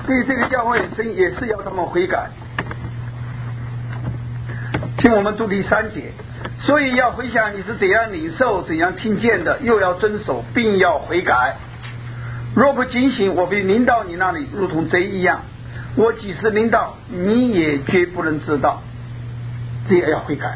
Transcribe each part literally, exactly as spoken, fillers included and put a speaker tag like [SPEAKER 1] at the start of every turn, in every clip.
[SPEAKER 1] 对这个教会神也是要他们悔改。听我们读第三节，所以要回想你是怎样领受怎样听见的，又要遵守并要悔改。若不警醒，我必临到你那里，如同贼一样。我几时临到，你也绝不能知道。这也要悔改。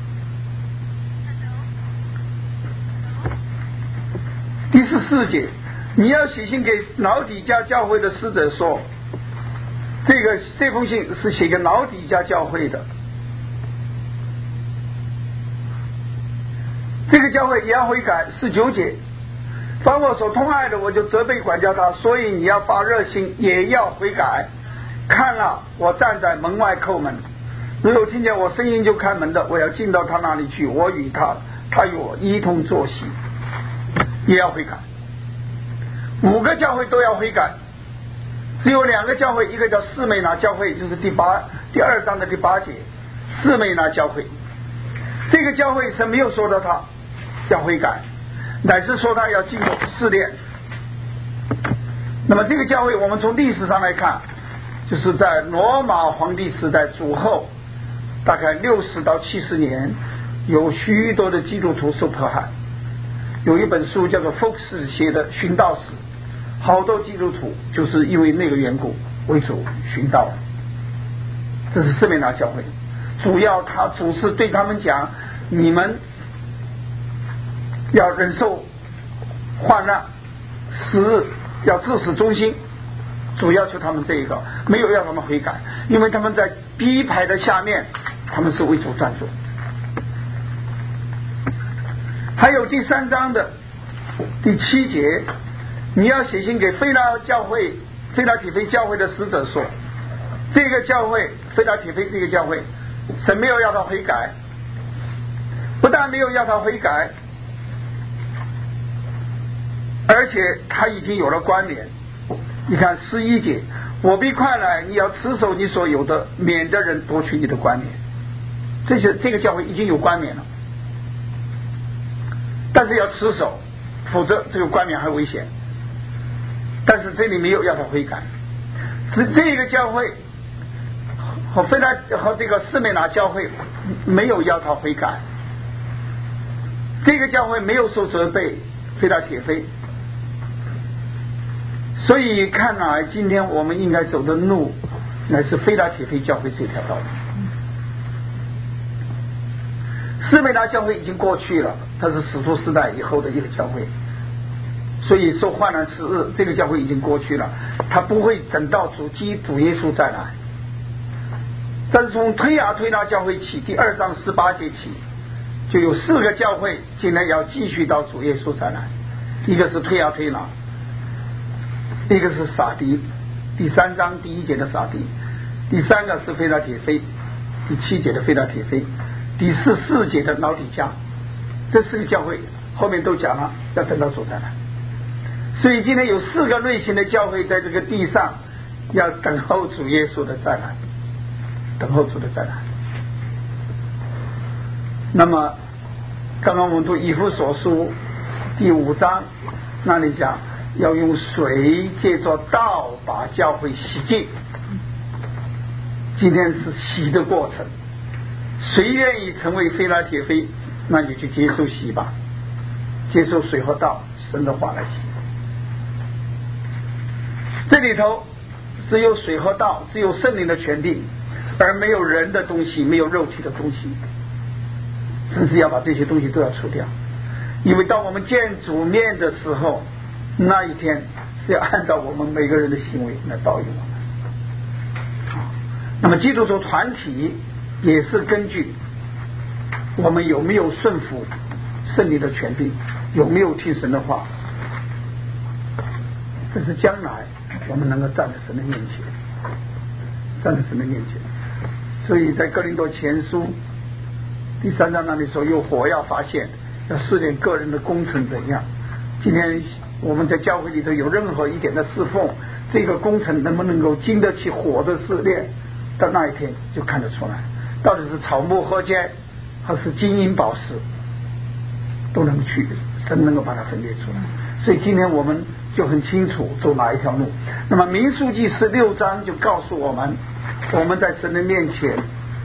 [SPEAKER 1] 第十四节，你要写信给老底嘉教会的使者说，这个这封信是写给老底嘉教会的。这个教会也要悔改。十九节，凡我所痛爱的，我就责备管教他，所以你要发热心，也要悔改。看了，我站在门外叩门，如有听见我声音就开门的，我要进到他那里去，我与他，他与我一同坐席。也要悔改。五个教会都要悔改，只有两个教会，一个叫士美拿教会，就是第八第二章的第八节，士美拿教会。这个教会是没有说到他要悔改，乃是说他要经过试炼。那么这个教会我们从历史上来看，就是在罗马皇帝时代主后大概六十到七十年，有许多的基督徒受迫害。有一本书叫做福斯写的殉道史，好多基督徒就是因为那个缘故为主殉道。这是士美拿教会，主要他主是对他们讲，你们要忍受患难，死要至死忠心，主要求他们这一个，没有要他们悔改，因为他们在逼迫的下面，他们是为主站住。还有第三章的第七节，你要写信给腓拉教会腓拉铁非教会的使者说，这个教会腓拉铁非这个教会神没有要他悔改，不但没有要他悔改，而且他已经有了冠冕。你看十一节，我必快来，你要持守你所有的，免得人夺取你的冠冕。这些这个教会已经有冠冕了，但是要持守，否则这个冠冕还危险。但是这里没有要他悔改。这这个教会和非拉和这个士美拿教会没有要他悔改，这个教会没有受责备非拉铁非。所以看来今天我们应该走的路乃是非拉铁非教会这条道路。士美拿教会已经过去了，它是使徒时代以后的一个教会，所以受患难时日，这个教会已经过去了，它不会等到主基主耶稣再来。但是从推雅推拉教会起，第二章十八节起，就有四个教会今天要继续到主耶稣再来。一个是推雅推拉，一个是撒狄，第三章第一节的撒狄，第三个是非拉铁非，第七节的非拉铁非，第十四节的老底嘉。这四个教会后面都讲了要等到主再来。所以今天有四个类型的教会在这个地上要等候主耶稣的再来，等候主的再来。那么刚刚我们读以弗所书第五章那里讲要用水借着道把教会洗净，今天是洗的过程。谁愿意成为非拉铁非，那你就去接受洗吧，接受水和道神的话来洗。这里头只有水和道，只有圣灵的权柄，而没有人的东西，没有肉体的东西。甚至要把这些东西都要除掉，因为当我们见主面的时候，那一天是要按照我们每个人的行为来报应我们。那么基督徒团体也是根据我们有没有顺服圣灵的权柄，有没有听神的话，这是将来我们能够站在神的面前，站在神的面前。所以在哥林多前书第三章那里说，有火要发现，要试炼个人的工程怎样。今天我们在教会里头有任何一点的侍奉，这个工程能不能够经得起火的试炼，到那一天就看得出来，到底是草木禾秸还是金银宝石，都能去神能够把它分别出来。所以今天我们就很清楚走哪一条路。那么民数记十六章就告诉我们，我们在神的面前，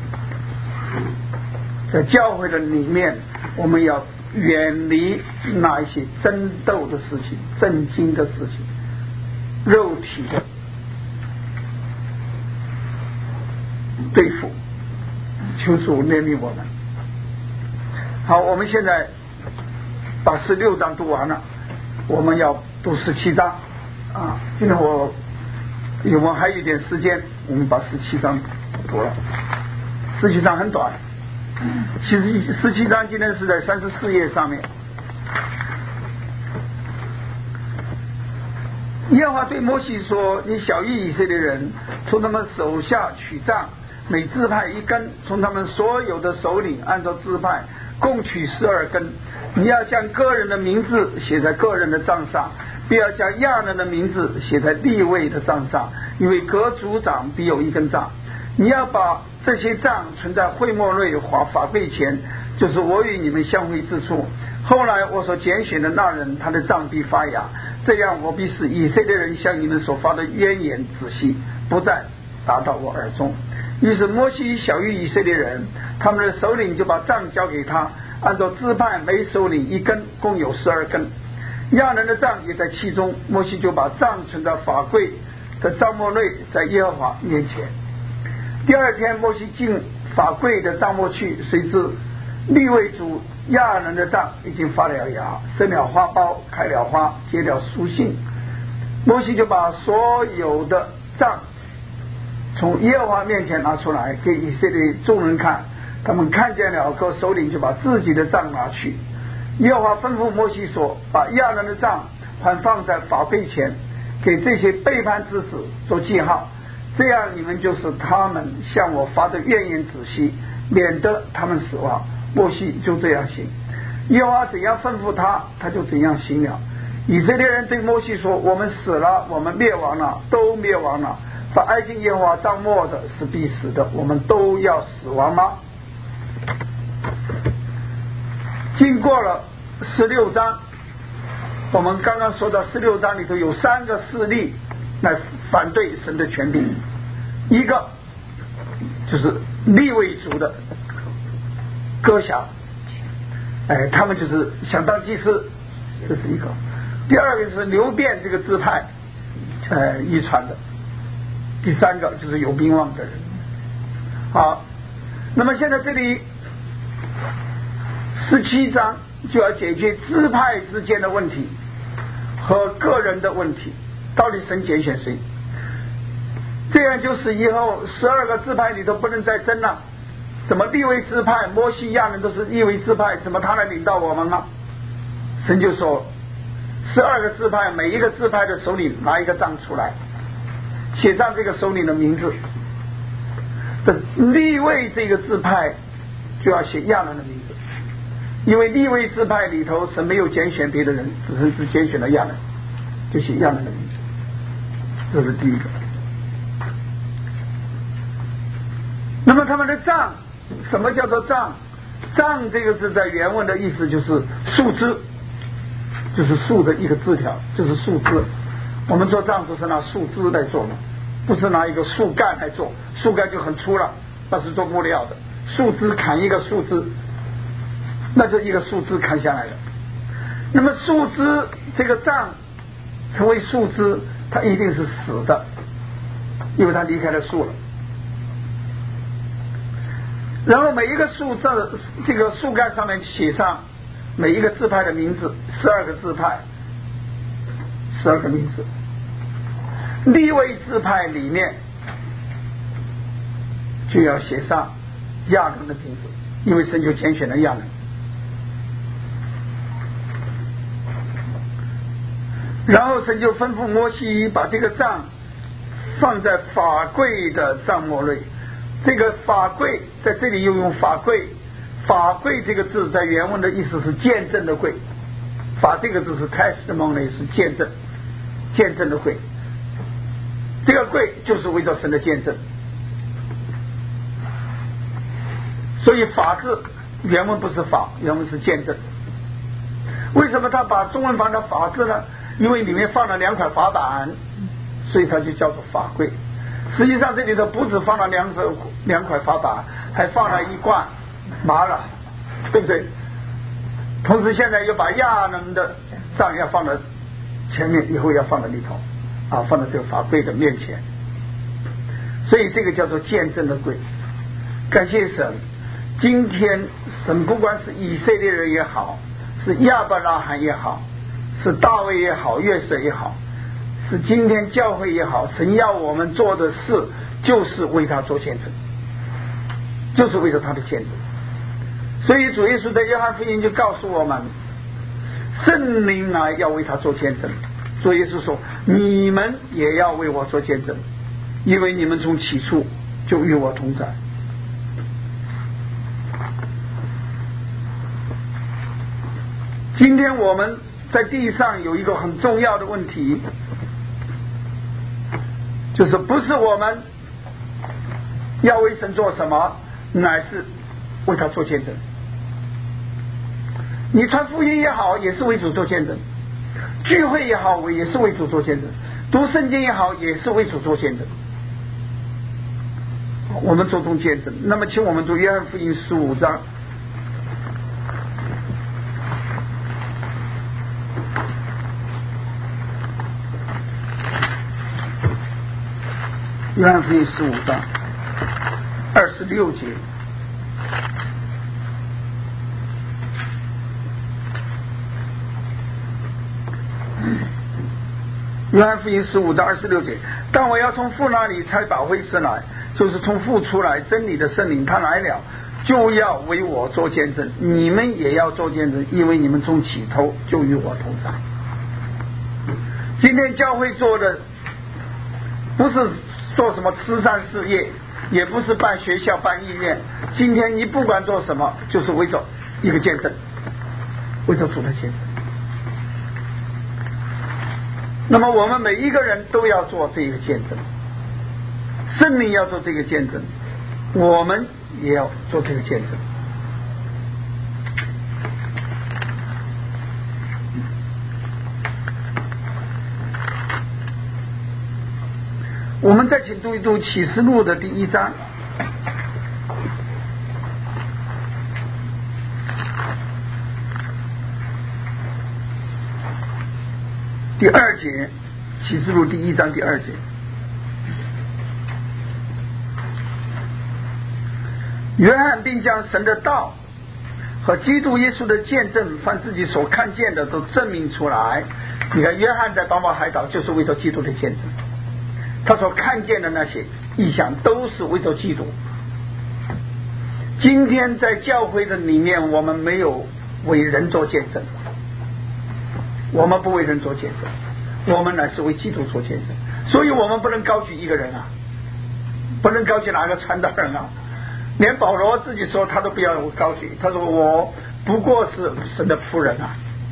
[SPEAKER 1] 在教会的里面，我们要远离那一些争斗的事情、震惊的事情、肉体的对付。求主怜悯我们。好，我们现在把十六章读完了，我们要读十七章啊。今天我我们还有一点时间，我们把十七章读了。十七章很短，其实十七章今天是在三十四页上面。耶和华对摩西说：“你晓谕以色列人，从他们手下取杖，每支派一根，从他们所有的首领按照支派共取十二根。你要将个人的名字写在个人的杖上，不要将亚伦的名字写在利未的杖上，因为各族长必有一根杖。你要把这些杖存在会幕内法法柜前，就是我与你们相会之处。后来我所拣选的那人，他的杖必发芽，这样我必使以色列人向你们所发的冤言止息，不再达到我耳中。”于是摩西晓谕以色列人，他们的首领就把杖交给他，按照支派每首领一根，共有十二根。亚伦的杖也在其中，摩西就把杖存在法柜的帐幕内，在耶和华面前。第二天，摩西进法柜的帐幕去，谁知利未族亚伦的杖已经发了芽，生了花苞，开了花，结了书信。摩西就把所有的杖从耶和华面前拿出来，给以色列众人看。他们看见了，各首领就把自己的杖拿去。耶和华吩咐摩西说：“把亚伦的杖还放在法柜前，给这些背叛之子做记号，这样你们就是他们向我发的怨言止息，免得他们死亡。”摩西就这样行，耶和华怎样吩咐他，他就怎样行了。以色列人对摩西说：“我们死了，我们灭亡了，都灭亡了。把挨近耶和华帐幕的是必死的，我们都要死亡吗？”经过了十六章，我们刚刚说到十六章里头有三个势力来反对神的权柄，一个就是利未族的歌侠，哎，他们就是想当祭司，这是一个；第二个是流变这个支派，呃，遗传的；第三个就是有名望的人。好，那么现在这里十七章就要解决支派之间的问题和个人的问题，到底神拣选谁？这样就是以后十二个支派里头不能再争了。怎么利未支派摩西亚人都是利未支派，怎么他来领导我们呢？神就说十二个支派每一个支派的首领拿一个章出来，写上这个首领的名字。利未这个支派就要写亚伦的名字，因为利未支派里头神没有拣选别的人，只是只拣选了亚伦，就写亚伦的名字。这是第一个。那么他们的杖，什么叫做杖？杖这个字在原文的意思就是树枝，就是树的一个枝条，就是树枝。我们做杖都是拿树枝来做的，不是拿一个树干来做，树干就很粗了，那是做木料的。树枝砍一个树枝，那是一个树枝砍下来的。那么树枝这个杖成为树枝，它一定是死的，因为它离开了树了。然后每一个树这这个树干上面写上每一个支派的名字，十二个支派，十二个名字。利未支派里面就要写上亚伦的名字，因为神就拣选了亚伦。然后神就吩咐摩西把这个杖放在法柜的帐幕内。这个法柜在这里又用法柜，法柜这个字在原文的意思是见证的柜，法这个字是 testimony， 是见证，见证的柜。这个柜就是为着神的见证，所以法字原文不是法，原文是见证。为什么他把中文翻成法字呢？ 因为里面放了两块法板，所以它就叫做法柜。实际上这里头不止放了两块两块法板，还放了一罐麻了，对不对？同时现在又把亚伦的杖要放到前面，以后要放到里头啊，放到这个法柜的面前，所以这个叫做见证的柜。感谢神，今天神不管是以色列人也好，是亚伯拉罕也好，是大卫也好，约瑟也好，是今天教会也好，神要我们做的事就是为他做见证，就是为了他的见证。所以主耶稣在约翰福音就告诉我们，圣灵来要为他做见证。主耶稣说，你们也要为我做见证，因为你们从起初就与我同在。今天我们在地上有一个很重要的问题，就是不是我们要为神做什么，乃是为他做见证。你传福音也好，也是为主做见证；聚会也好，也是为主做见证；读圣经也好，也是为主做见证。我们做中见证。那么请我们读约翰福音十五章。约翰福音十五章二十六节，约翰福音十五章二十六节，但我要从父那里差保惠师来，就是从父出来真理的圣灵，他来了，就要为我做见证。你们也要做见证，因为你们从起头就与我同在。今天教会做的不是做什么慈善事业，也不是办学校办医院，今天你不管做什么，就是为着一个见证，为着主的见证。那么我们每一个人都要做这个见证，圣灵要做这个见证，我们也要做这个见证。我们再请读一读启示录的第一章第二节，启示录第一章第二节。约翰并将神的道和基督耶稣的见证，凡自己所看见的都证明出来。你看约翰在巴马海岛就是为着基督的见证，他所看见的那些异象都是为着基督。今天在教会的里面，我们没有为人做见证，我们不为人做见证，我们乃是为基督做见证。所以我们不能高举一个人啊，不能高举哪个传道人啊。连保罗自己说他都不要我高举，他说我不过是神的仆人啊，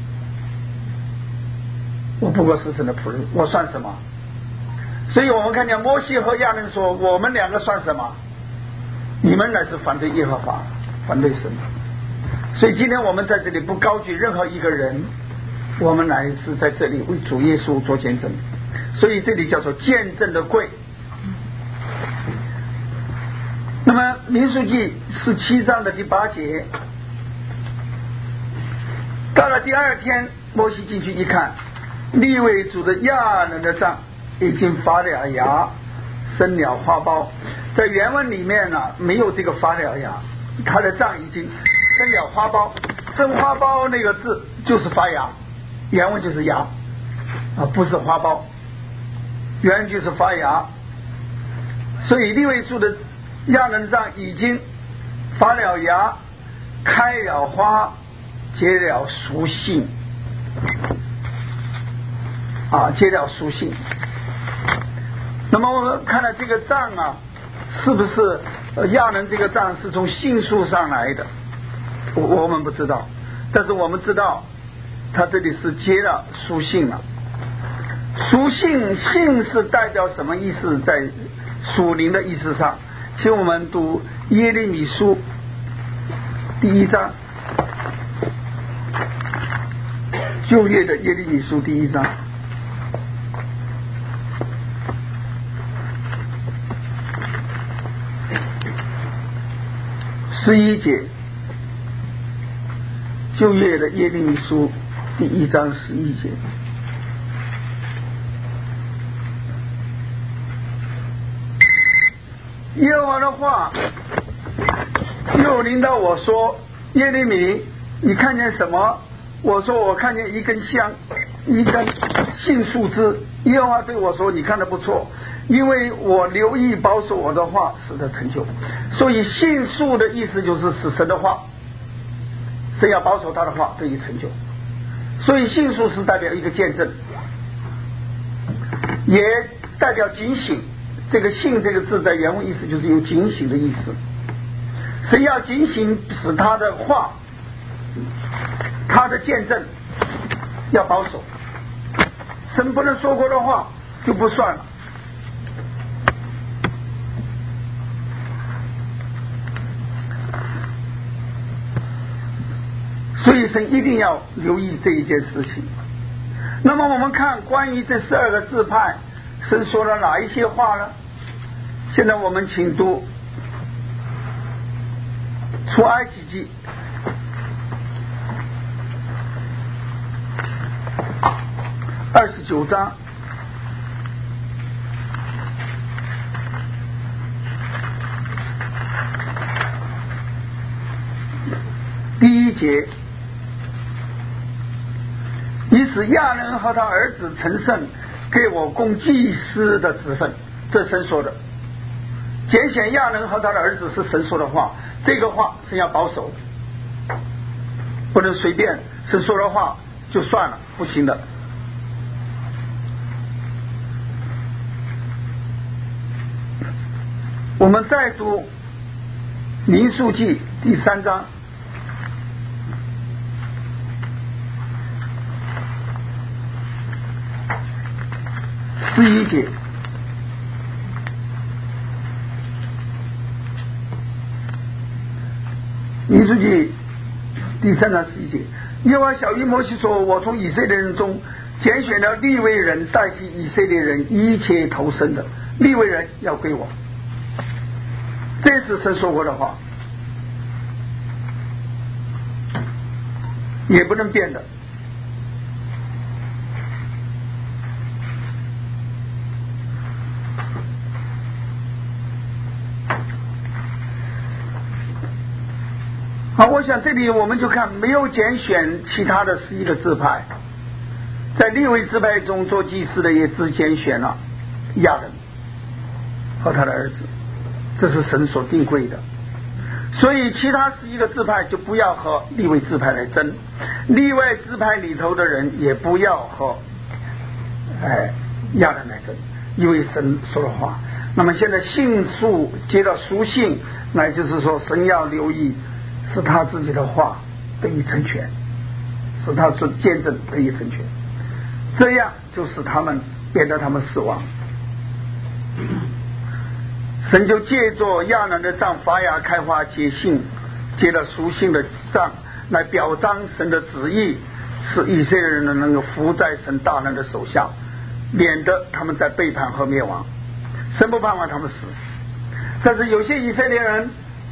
[SPEAKER 1] 我不过是神的仆人，我算什么？所以我们看见摩西和亚伦说，我们两个算什么？你们乃是反对耶和华，反对神。所以今天我们在这里不高举任何一个人，我们乃是在这里为主耶稣做见证。所以这里叫做见证的柜。那么民数记十七章的第八节，到了第二天，摩西进去一看，利未族的亚伦的杖已经发了芽，生了花苞。在原文里面呢、啊，没有这个发了芽，他的杖已经生了花苞。生花苞那个字就是发芽，原文就是芽啊，不是花苞，原句是发芽。所以利未族的亚伦杖已经发了芽，开了花，结了熟杏啊，结了熟杏。那么我们看了这个杖啊，是不是亚伦这个杖是从杏树上来的？我我们不知道，但是我们知道它这里是结了熟杏了。熟杏，杏是代表什么意思？在属灵的意思上，请我们读耶利米书第一章，旧约的耶利米书第一章。 十一节，旧约的耶利米书第一章十一节。耶和华的话又临到我说：耶利米，你看见什么？我说我看见一根香，一根杏树枝。耶和华对我说：你看得不错，因为我留意保守我的话，使得成就。所以杏树的意思就是使神的话，神要保守他的话得以成就。所以杏树是代表一个见证，也代表警醒。这个信这个字在原文意思就是有警醒的意思，神要警醒，使他的话他的见证要保守，神不能说过的话就不算了。所以神一定要留意这一件事情。那么我们看关于这十二个支派，神说了哪一些话呢？现在我们请读出埃及记二十九章第一节。以使亚伦和他儿子成圣，给我供祭司的职分，这神说的。拣选亚伦和他的儿子是神说的话，这个话是要保守，不能随便神说的话就算了，不行的。我们再读民数记第三章十一节。民数记第三章十一节，耶和华晓谕摩西说：我从以色列人中拣选了利未人代替以色列人一切投生的，利未人要归我。这是神说过的话，也不能变的。好，我想这里我们就看没有拣选其他的十一个支派，在利未支派中做祭司的也只拣选了亚伦和他的儿子，这是神所定规的。所以其他十一个支派就不要和利未支派来争，利未支派里头的人也不要和哎亚伦来争，因为神说的话。那么现在信数接到书信，那就是说神要留意使他自己的话得以成全，使他是见证得以成全，这样就使他们变得他们死亡。神就借着亚伦的杖发芽开花结杏，结了属性的杖来表彰神的旨意，使以色列人能够服在神大能的手下，免得他们在背叛和灭亡。神不盼望他们死，但是有些以色列人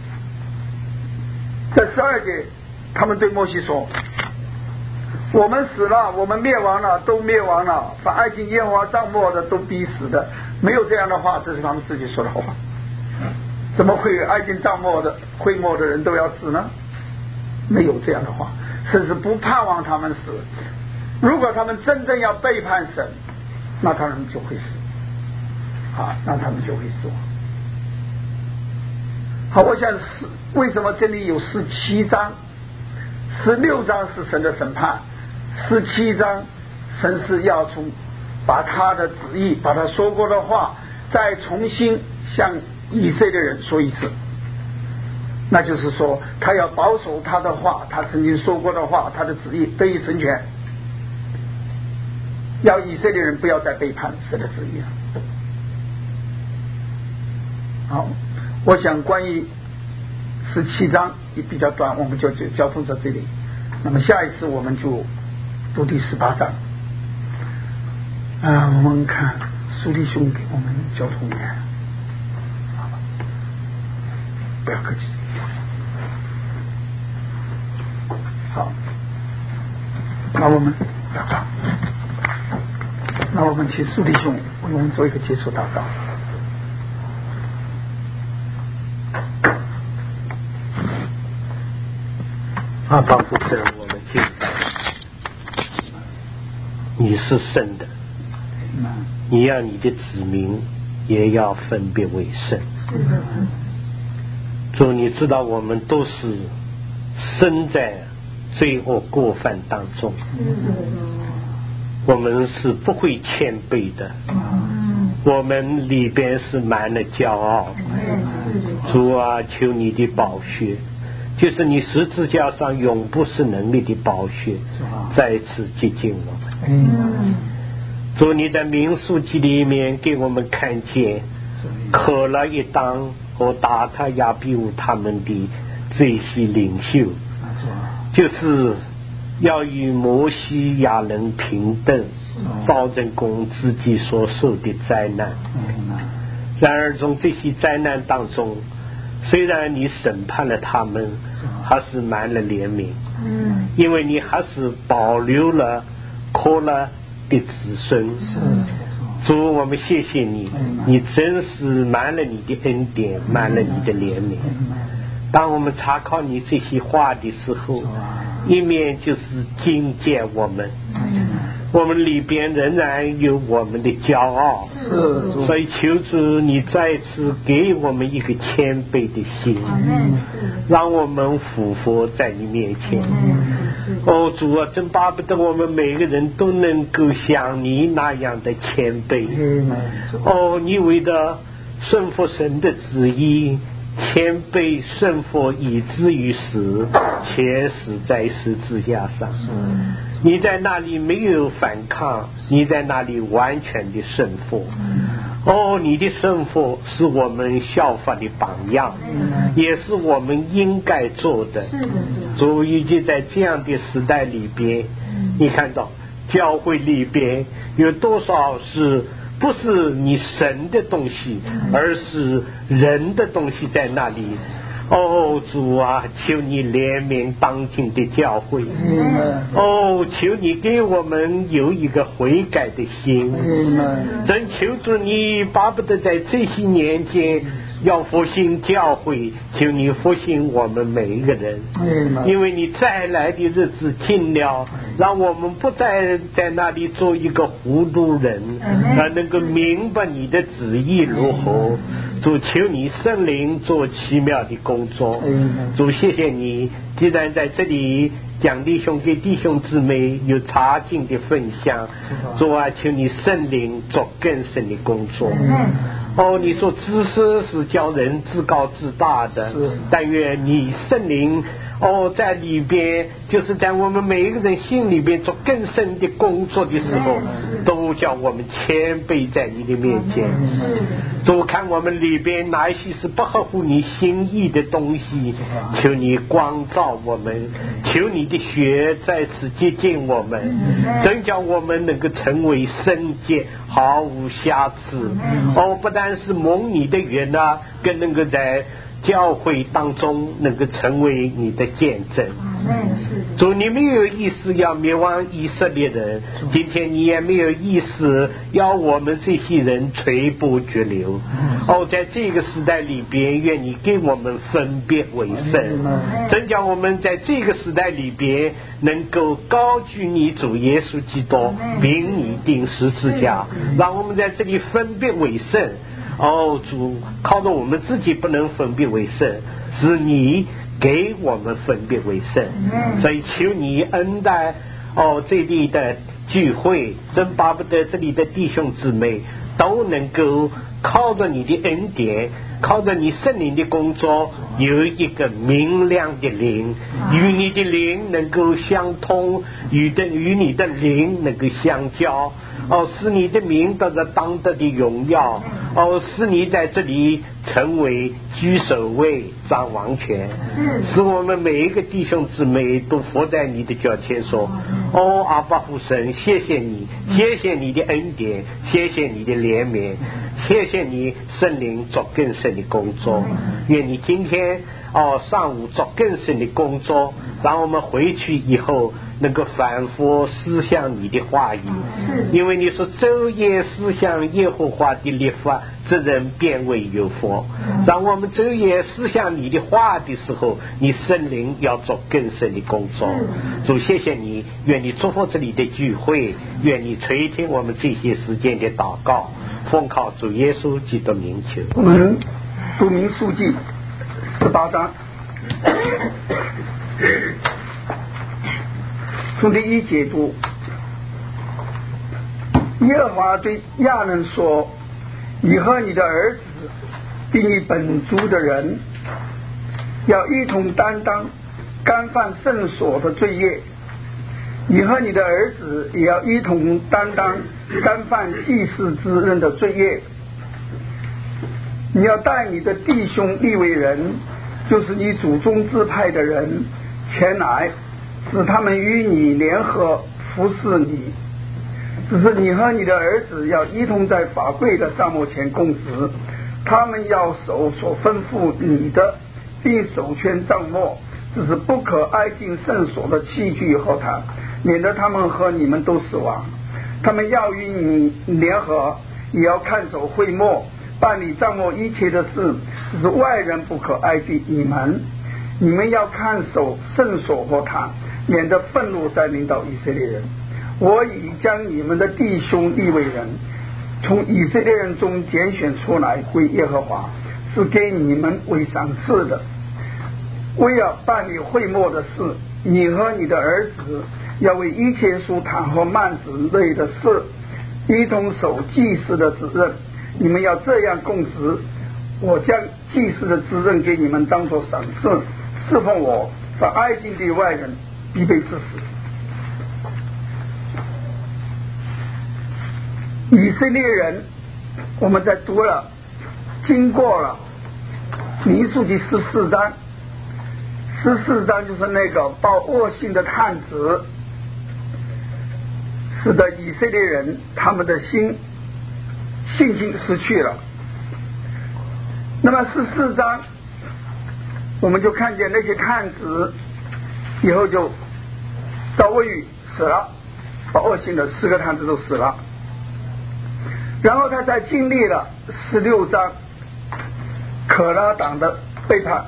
[SPEAKER 1] 在十二节，他们对摩西说：我们死了，我们灭亡了，都灭亡了，凡爱敬耶和华帐幕的都必死的。没有这样的话，这是他们自己说的话。怎么会爱敬帐幕的会幕的人都要死呢？没有这样的话，甚至不盼望他们死。如果他们真正要背叛神，那他们就会死啊，那他们就会死亡。好，我想是为什么这里有十七章，十六章是神的审判，十七章神是要从把他的旨意，把他说过的话再重新向以色列人说一次。那就是说他要保守他的话，他曾经说过的话，他的旨意得以成全，要以色列人不要再背叛神的旨意了。好，我想关于十七章也比较短，我们就就交通到这里。那么下一次我们就读第十八章。啊，我们看苏弟兄给我们交通员，好吧，不要客气。 好，那我们祷告，那我们请苏弟兄为我们做一个结束祷告。
[SPEAKER 2] 阿爸父神，我们敬拜你是圣的，你要你的子民也要分别为圣。主，你知道我们都是生在罪恶过犯当中，我们是不会谦卑的，我们里边是满了骄傲。主啊，求你的宝血，就是你十字架上永不是能力的宝血，再次接近我们。主，你在民数记里面给我们看见可拉一当和达他亚比乌他们的这些领袖，就是要与摩西亚人平等，造成公自己所受的灾难。然而从这些灾难当中，虽然你审判了他们，还是满了怜悯，因为你还是保留了可拉的子孙。主，我们谢谢你，你真是满了你的恩典，满了你的怜悯。当我们查考你这些话的时候，一面就是警戒我们，我们里边仍然有我们的骄傲，所以求主你再次给我们一个谦卑的心，让我们俯伏在你面前。哦，主啊，真巴不得我们每个人都能够像你那样的谦卑。哦，你为了顺服神的旨意，谦卑顺服以至于死，且死在十字架上。你在那里没有反抗，你在那里完全的顺服。哦，你的顺服是我们效法的榜样，也是我们应该做的。主，以及在这样的时代里边，你看到教会里边有多少是不是你神的东西，而是人的东西在那里。哦，主啊，求你怜悯当今的教会。哦，求你给我们有一个悔改的心。真求主你巴不得在这些年间要复兴教会，求你复兴我们每一个人，因为你再来的日子近了，让我们不再在那里做一个糊涂人，而能够明白你的旨意如何。主，求你圣灵做奇妙的工作。主，谢谢你，既然在这里讲弟兄给弟兄姊妹有查经的分享，主啊，求你圣灵做更深的工作。哦，你说知识是叫人自高自大的，但愿你圣灵哦在里边，就是在我们每一个人心里边做更深的工作的时候，都叫我们谦卑在你的面前。主，看我们里边哪一些是不合乎你心意的东西，求你光照我们，求你的血再次接近我们，真叫我们能够成为圣洁，毫无瑕疵。哦，不但是蒙你的缘啊，更能够在教会当中能够成为你的见证。主，你没有意思要灭亡以色列人，今天你也没有意思要我们这些人垂不绝流。哦，在这个时代里边，愿你给我们分别为圣，真叫我们在这个时代里边能够高举你主耶稣基督，并你钉十字架，让我们在这里分别为圣。哦，主，靠着我们自己不能分别为圣，是你给我们分别为圣，所以求你恩待哦这里的聚会，真巴不得这里的弟兄姊妹都能够靠着你的恩典，靠着你圣灵的工作，有一个明亮的灵，与你的灵能够相通，与的与你的灵能够相交。哦，使你的名得着当得的荣耀。哦，使你在这里成为居首位，掌王权，使我们每一个弟兄姊妹都伏在你的脚前说：哦，阿爸父神，谢谢你，谢谢你的恩典，谢谢你的怜悯，谢谢你圣灵做更深的工作。愿你今天哦，上午做更深的工作，让我们回去以后能够反复思想你的话语，因为你说昼夜思想耶和华的律法，这人便为有福。让我们昼夜思想你的话的时候，你圣灵要做更深的工作。主，谢谢你，愿你祝福这里的聚会，愿你垂听我们这些时间的祷告，奉靠主耶稣基督名求。
[SPEAKER 1] 我们读民数记十八章，从第一节读。耶和华对亚伦说：你和你的儿子比你本族的人要一同担当干犯圣所的罪业，你和你的儿子也要一同担当干犯祭司之任的罪业。你要带你的弟兄利未人，就是你祖宗支派的人前来，使他们与你联合服侍你。只是你和你的儿子要一同在法柜的帐幕前供职，他们要守所吩咐你的，并守圈帐幕，只是不可挨近圣所的器具和坛，免得他们和你们都死亡。他们要与你联合，也要看守会幕，办理帐幕一切的事，只是外人不可挨近你们。你们要看守圣所和坛，免得愤怒再临到以色列人。我已将你们的弟兄利未人从以色列人中拣选出来归耶和华，是给你们为赏赐的。为要办理会幕的事，你和你的儿子要为一切属坛和幔子类的事一同守祭司的职任。你们要这样供职，我将祭司的职任给你们当作赏赐，侍奉我，把挨近的外人必被致死。以色列人，我们在读了经过了民数记十四章，十四章就是那个报恶信的探子，使得以色列人他们的心信心失去了。那么十四章我们就看见那些探子以后就到位于死了，报恶信的四个探子都死了。然后他才经历了十六章可拉党的背叛，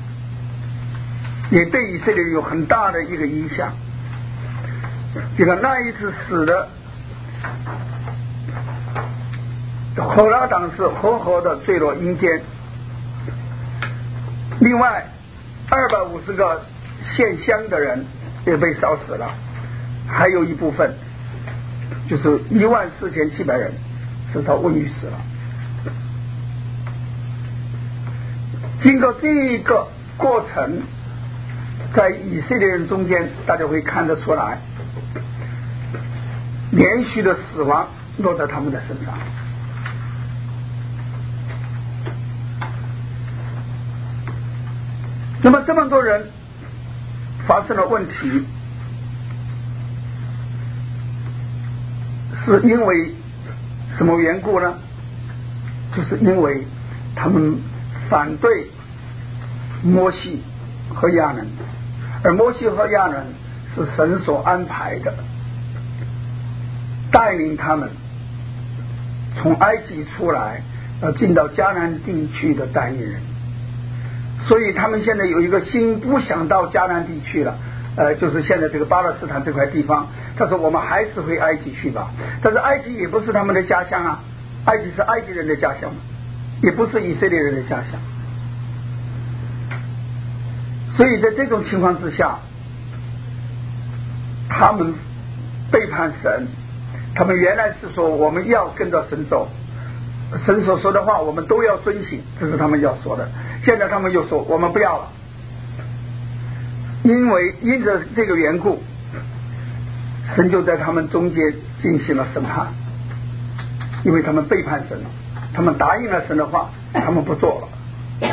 [SPEAKER 1] 也对以色列有很大的一个影响。这个那一次死的可拉党是活活的坠落阴间，另外二百五十个献香的人也被烧死了，还有一部分就是一万四千七百人是他瘟疫死了。经过这一个过程，在以色列人中间大家会看得出来，连续的死亡落在他们的身上。那么这么多人发生了问题，是因为什么缘故呢？就是因为他们反对摩西和亚伦，而摩西和亚伦是神所安排的，带领他们从埃及出来，要进到迦南地区的代理人。所以他们现在有一个心不想到迦南地区了，呃，就是现在这个巴勒斯坦这块地方。他说我们还是回埃及去吧，但是埃及也不是他们的家乡啊，埃及是埃及人的家乡，也不是以色列人的家乡。所以在这种情况之下，他们背叛神。他们原来是说我们要跟着神走，神所说的话我们都要遵行，这是他们要说的。现在他们又说我们不要了，因为因着这个缘故，神就在他们中间进行了审判，因为他们背叛神了，他们答应了神的话，他们不做了。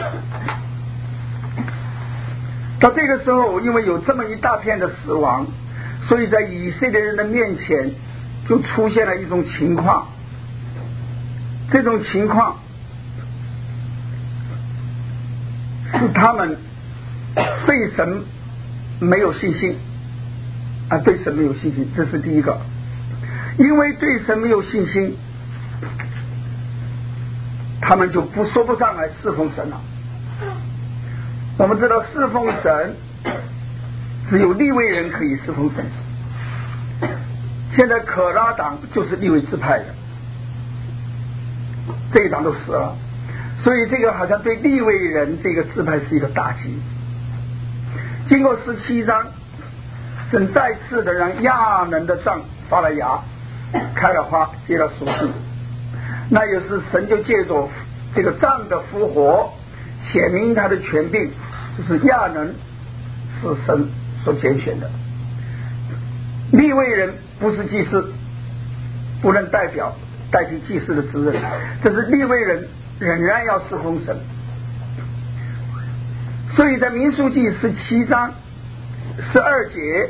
[SPEAKER 1] 到这个时候，因为有这么一大片的死亡，所以在以色列人的面前就出现了一种情况，这种情况是他们对神没有信心啊，对神没有信心，这是第一个。因为对神没有信心，他们就不说不上来侍奉神了。我们知道侍奉神只有利未人可以侍奉神，现在可拉党就是利未支派的，这一党都死了，所以这个好像对利未人这个支派是一个打击。经过十七章，神再次的让亚能的杖发了芽，开了花，结了熟树。那有时神就借着这个杖的复活，显明他的权柄，就是亚能是神所拣选的。利未人不是祭司，不能代表代替祭司的职任，这是利未人仍然要侍奉神。所以在民数记十七章十二节，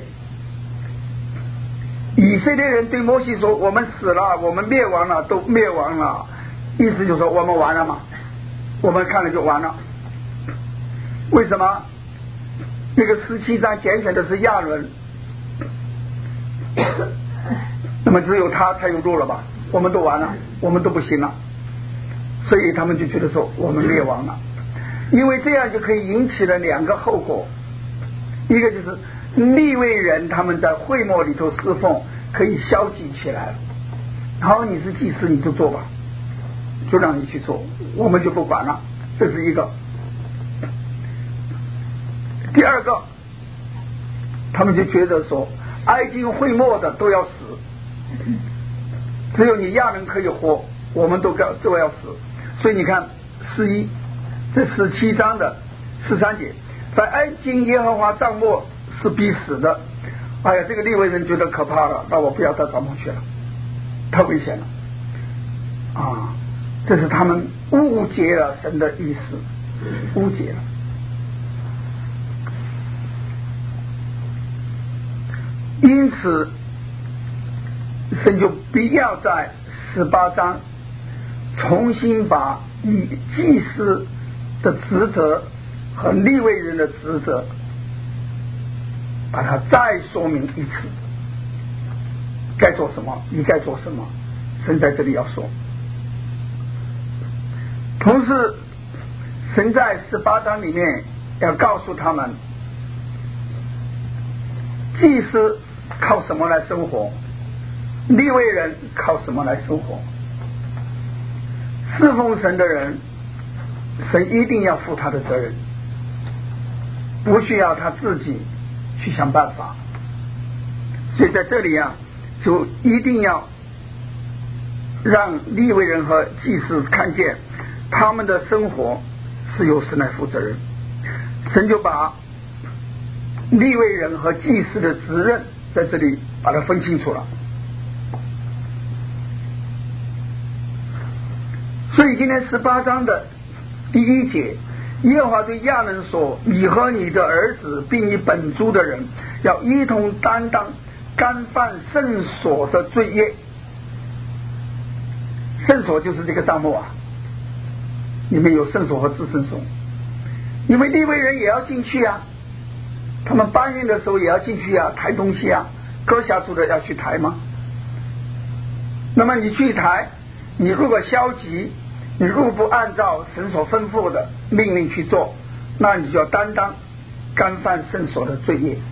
[SPEAKER 1] 以色列人对摩西说：“我们死了，我们灭亡了，都灭亡了。”意思就是说我们完了嘛，我们看了就完了。为什么？那个十七章拣选的是亚伦，那么只有他才有路了吧？我们都完了，我们都不行了，所以他们就觉得说我们灭亡了。因为这样就可以引起了两个后果，一个就是利未人他们在会幕里头侍奉可以消极起来了，然后你是祭司你就做吧，就让你去做，我们就不管了，这是一个。第二个，他们就觉得说挨近会幕的都要死，只有你亚人可以活，我们都要都要死。所以你看十一这十七章的十三节，凡挨近耶和华帐幕是必死的。哎呀，这个利未人觉得可怕了，那我不要到帐幕去了，太危险了啊！这是他们误解了神的意思，误解了。因此神就必要在十八章重新把以祭司的职责和利未人的职责把它再说明一次，该做什么你该做什么，神在这里要说。同时神在十八章里面要告诉他们，祭司靠什么来生活，利未人靠什么来生活。侍奉神的人，神一定要负他的责任，不需要他自己去想办法。所以在这里啊，就一定要让利未人和祭司看见他们的生活是由神来负责任。神就把利未人和祭司的责任在这里把它分清楚了。所以今天十八章的第一节，耶和华对亚伦说：你和你的儿子并你本族的人要一同担当干犯圣所的罪业。圣所就是这个帐幕啊，里面有圣所和至圣所，因为利未人也要进去啊，他们搬运的时候也要进去啊，抬东西啊，割下主的要去抬吗？那么你去抬，你如果消极，你如果不按照神所吩咐的命令去做，那你就要担当干犯圣所的罪业。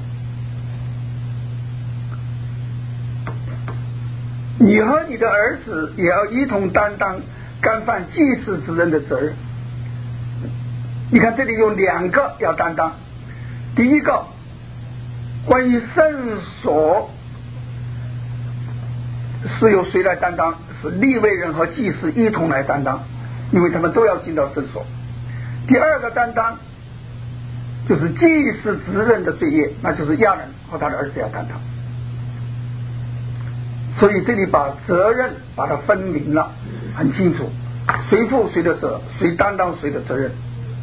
[SPEAKER 1] 你和你的儿子也要一同担当干犯祭司之人的责任。你看这里有两个要担当，第一个关于圣所是由谁来担当，是利未人和祭司一同来担当，因为他们都要进到圣所。第二个担当就是祭司职任的罪业，那就是亚伦和他的儿子要担当。所以这里把责任把它分明了，很清楚，谁负谁的责，谁担当谁的责任。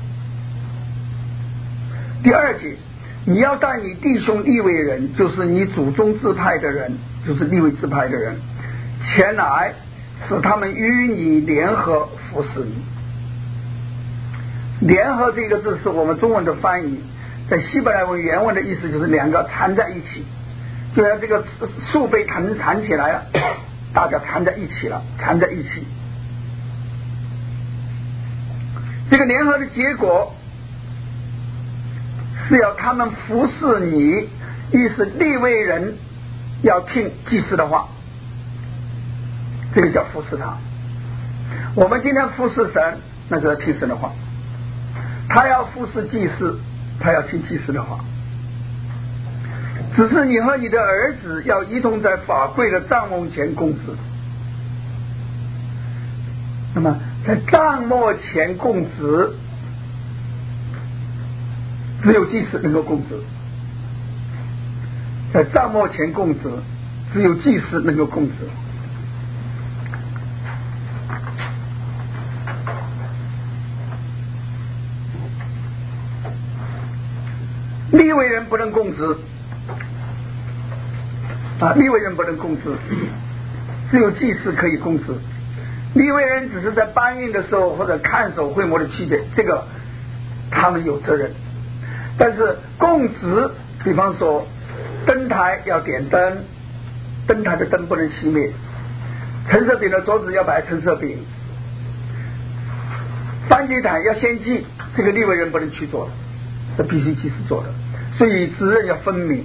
[SPEAKER 1] 第二节，你要带你弟兄利未人，就是你祖宗支派的人，就是利未支派的人前来，使他们与你联合服侍你。联合这个字是我们中文的翻译， 在希伯来文原文的意思就是两个缠在一起，就像这个树被缠缠起来了，大家缠在一起了，缠在一起。这个联合的结果是要他们服侍你，意思利未人要听祭司的话，这个叫服侍他。我们今天服侍神，那是要听神的话，他要服侍祭司，他要听祭司的话。只是你和你的儿子要一同在法柜的帐幕前供职。那么在帐幕前供职，只有祭司能够供职。在帐幕前供职，只有祭司能够供职。利未人不能供职啊，利未人不能供职，只有祭司可以供职。利未人只是在搬运的时候或者看守会幕的器械，这个他们有责任。但是供职，比方说灯台要点灯，灯台的灯不能熄灭；陈设饼的桌子要摆陈设饼；燔祭坛要献祭，这个利未人不能去做的，这必须祭司做的，所以责任要分明。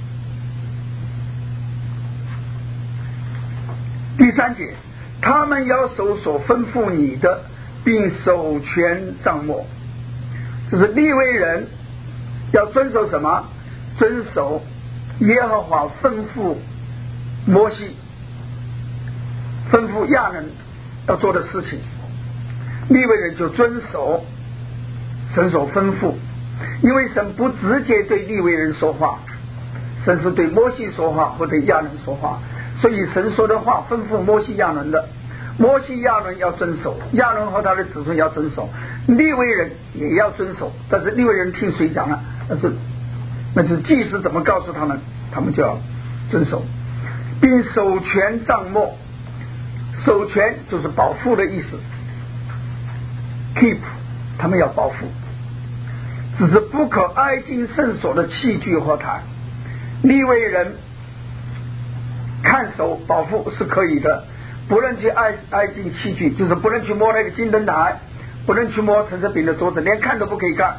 [SPEAKER 1] 第三节，他们要守所吩咐你的，并守全帐幕。就是利未人要遵守什么？遵守耶和华吩咐摩西、吩咐亚伦要做的事情，利未人就遵守神所吩咐。因为神不直接对利未人说话，神是对摩西说话或对亚伦说话，所以神说的话吩咐摩西亚伦的，摩西亚伦要遵守，亚伦和他的子孙要遵守，利未人也要遵守。但是利未人听谁讲了？那是那是祭司怎么告诉他们，他们就要遵守，并守全帐幕。守全就是保护的意思 ，keep 他们要保护，只是不可挨近圣所的器具和坛。利未人看守保护是可以的，不能去挨挨近器具，就是不能去摸那个金灯台，不能去摸陈设饼的桌子，连看都不可以看。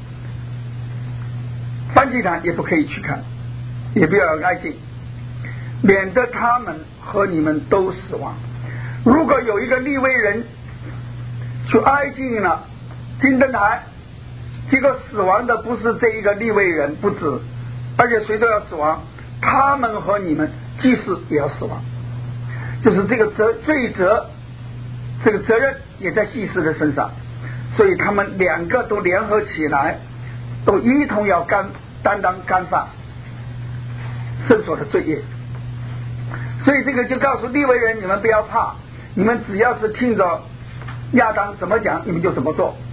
[SPEAKER 1] 燔祭坛也不可以去看，也不要挨近，免得他们和你们都死亡。如果有一个利未人去挨近了金灯台，这个死亡的不是这一个利未人不止，而且谁都要死亡，他们和你们祭司也要死亡，就是这个责罪责，这个责任也在祭司的身上，所以他们两个都联合起来，都一同要干担当干犯圣所的罪业。所以这个就告诉利未人，你们不要怕，你们只要是听着亚当怎么讲，你们就怎么做。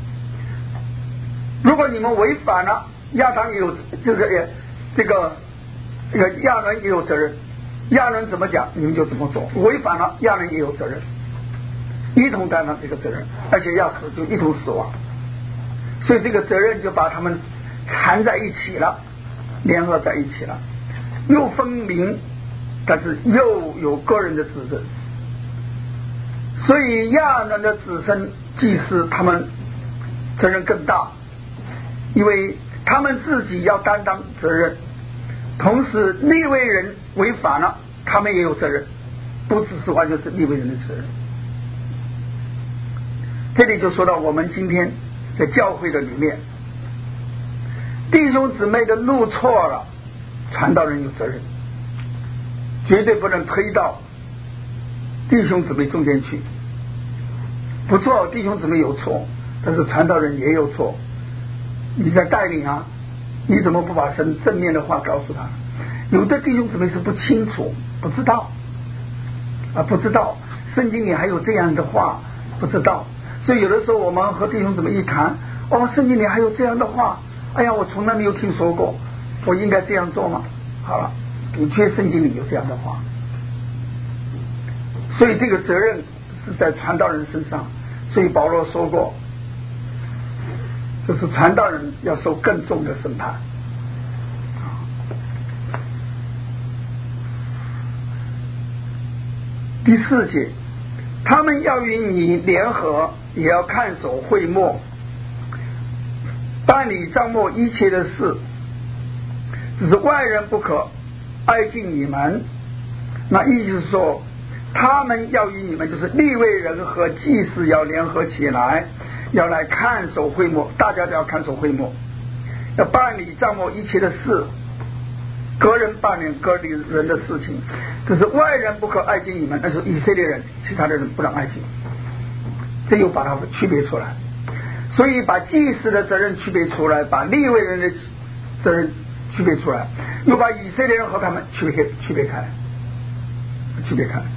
[SPEAKER 1] 如果你们违反了，亚当也有这个也这个这个亚伦也有责任，亚伦怎么讲你们就怎么做，违反了亚伦也有责任，一同担当这个责任，而且要死就一同死亡。所以这个责任就把他们缠在一起了，联合在一起了，又分明，但是又有个人的责任。所以亚伦的子孙祭司他们责任更大，因为他们自己要担当责任，同时利未人违反了，他们也有责任，不只是完全是利未人的责任。这里就说到我们今天在教会的里面，弟兄姊妹的路错了，传道人有责任，绝对不能推到弟兄姊妹中间去。不错，弟兄姊妹有错，但是传道人也有错，你在带领啊，你怎么不把神正面的话告诉他？有的弟兄姊妹是不清楚，不知道啊，不知道圣经里还有这样的话，不知道。所以有的时候我们和弟兄姊妹一谈，哦，圣经里还有这样的话，哎呀，我从来没有听说过，我应该这样做吗？好了，的确圣经里有这样的话，所以这个责任是在传道人身上。所以保罗说过， 就是传道人要受更重的审判。第四节，他们要与你联合，也要看守会幕，办理账目一切的事，只是外人不可挨近你们。那意思是说，他们要与你们，就是利未人和祭司要联合起来，要来看守会幕，大家都要看守会幕，要办理账目一切的事，个人办理个人的事情，这是外人不可挨近你们，那是以色列人，其他的人不让挨近，这又把它区别出来。所以把祭司的责任区别出来，把利未人的责任区别出来，又把以色列人和他们区别区别开来，区别开来。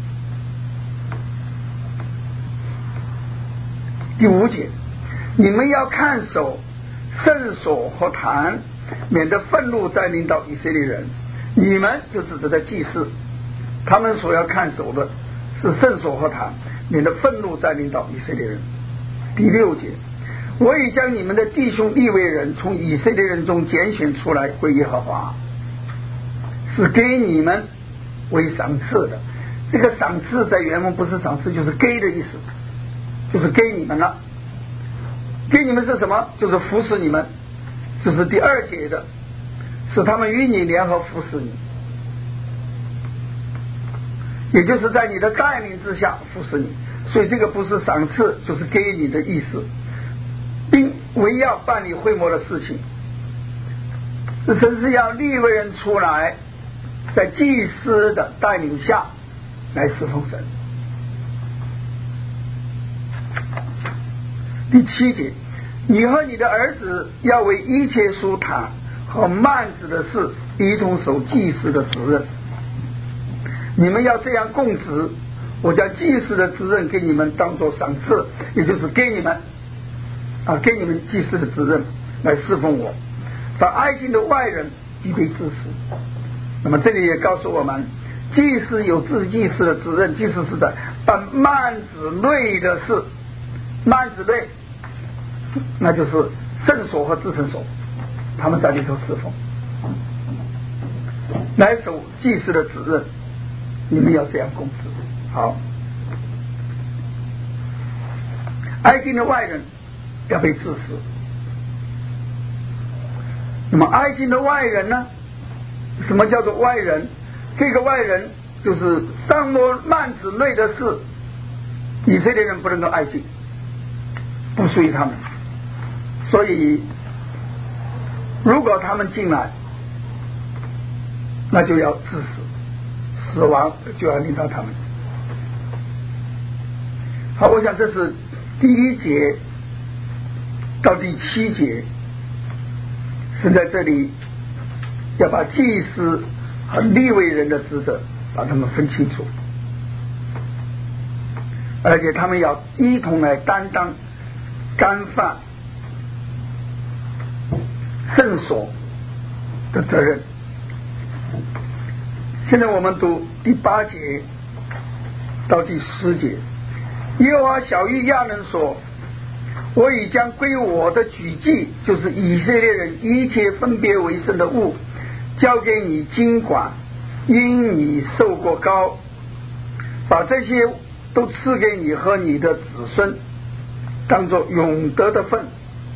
[SPEAKER 1] 第五节，你们要看守圣所和坛，免得愤怒再临到以色列人。你们就指着在祭司，他们所要看守的是圣所和坛，免得愤怒再临到以色列人。第六节，我已将你们的弟兄利未人从以色列人中拣选出来归耶和华，是给你们为赏赐的。这个赏赐在原文不是赏赐，就是给的意思，就是给你们了。给你们是什么？就是服侍你们，这是第二节的，使他们与你联合服侍你，也就是在你的带领之下服侍你。所以这个不是赏赐，就是给你的意思，并围要办理会幕的事情。神是要利未人出来，在祭司的带领下来侍奉神。第七节，你和你的儿子要为一切书坛和幔子的事一同守祭司的责任。你们要这样供职，我将祭司的责任给你们当作赏赐，也就是给你们啊，给你们祭司的责任来侍奉我。把埃及的外人预备支持。那么这里也告诉我们，祭司有自祭司的责任，祭司是在办幔子类的事，幔子类那就是圣所和至圣所，他们在里头侍奉，来守祭司的责任。你们要这样供职。好，埃及的外人要被治死。那么埃及的外人呢？什么叫做外人？这个外人就是上摸幔子类的事，以色列人不能够挨近，不属于他们。所以如果他们进来，那就要致死，死亡就要临到他们。好，我想这是第一节到第七节，是在这里要把祭司和利未人的职责把他们分清楚，而且他们要一同来担当干犯圣所的责任。现在我们读第八节到第十节，耶和华晓谕亚伦说，我已将归我的举祭，就是以色列人一切分别为圣的物，交给你经管，因你受过膏，把这些都赐给你和你的子孙，当作永得的份。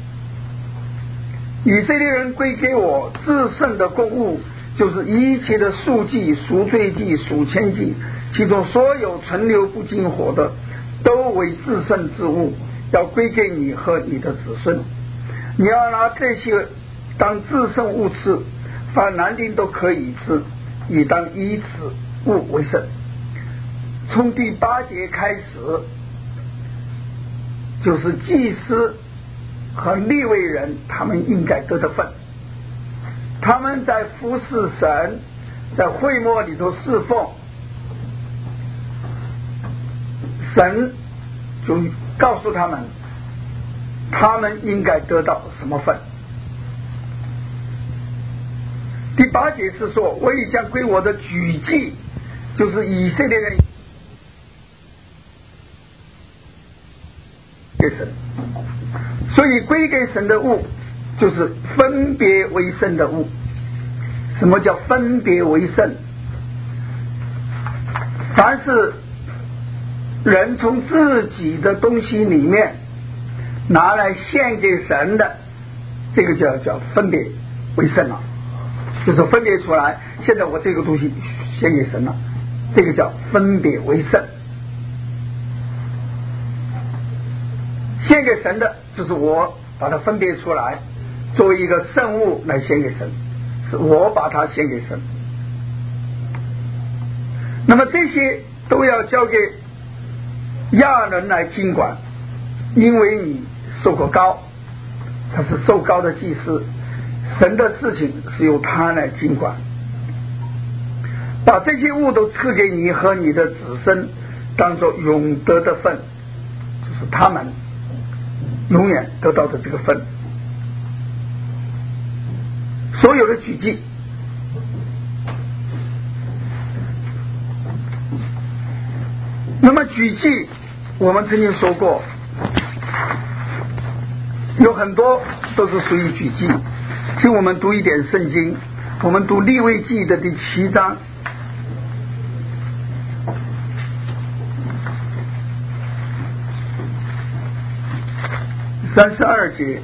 [SPEAKER 1] 以色列人归给我至圣的供物，就是一切的赎祭、赎罪祭、赎愆祭，其中所有存留不经火的，都为至圣之物，要归给你和你的子孙。你要拿这些当至圣物吃，凡男丁都可以吃，以当以此物为圣。从第八节开始，就是祭司和利未人他们应该得的份。他们在服侍神，在会幕里头侍奉神，就告诉他们他们应该得到什么份。第八节是说，我已将归我的举祭，就是以色列人给神， 所以归给神的物就是分别为圣的物。什么叫分别为圣？凡是人从自己的东西里面拿来献给神的，这个叫叫分别为圣了，就是分别出来，现在我这个东西献给神了，这个叫分别为圣。献给神的就是我把它分别出来，作为一个圣物来献给神，是我把它献给神。那么这些都要交给亚伦来经管，因为你受过膏，他是受膏的祭司，神的事情是由他来经管。把这些物都赐给你和你的子孙，当作永得的份，就是他们永远得到的这个份。所有的举祭，那么举祭我们曾经说过，有很多都是属于举祭。请我们读一点圣经，我们读利未记的第七章三十二节。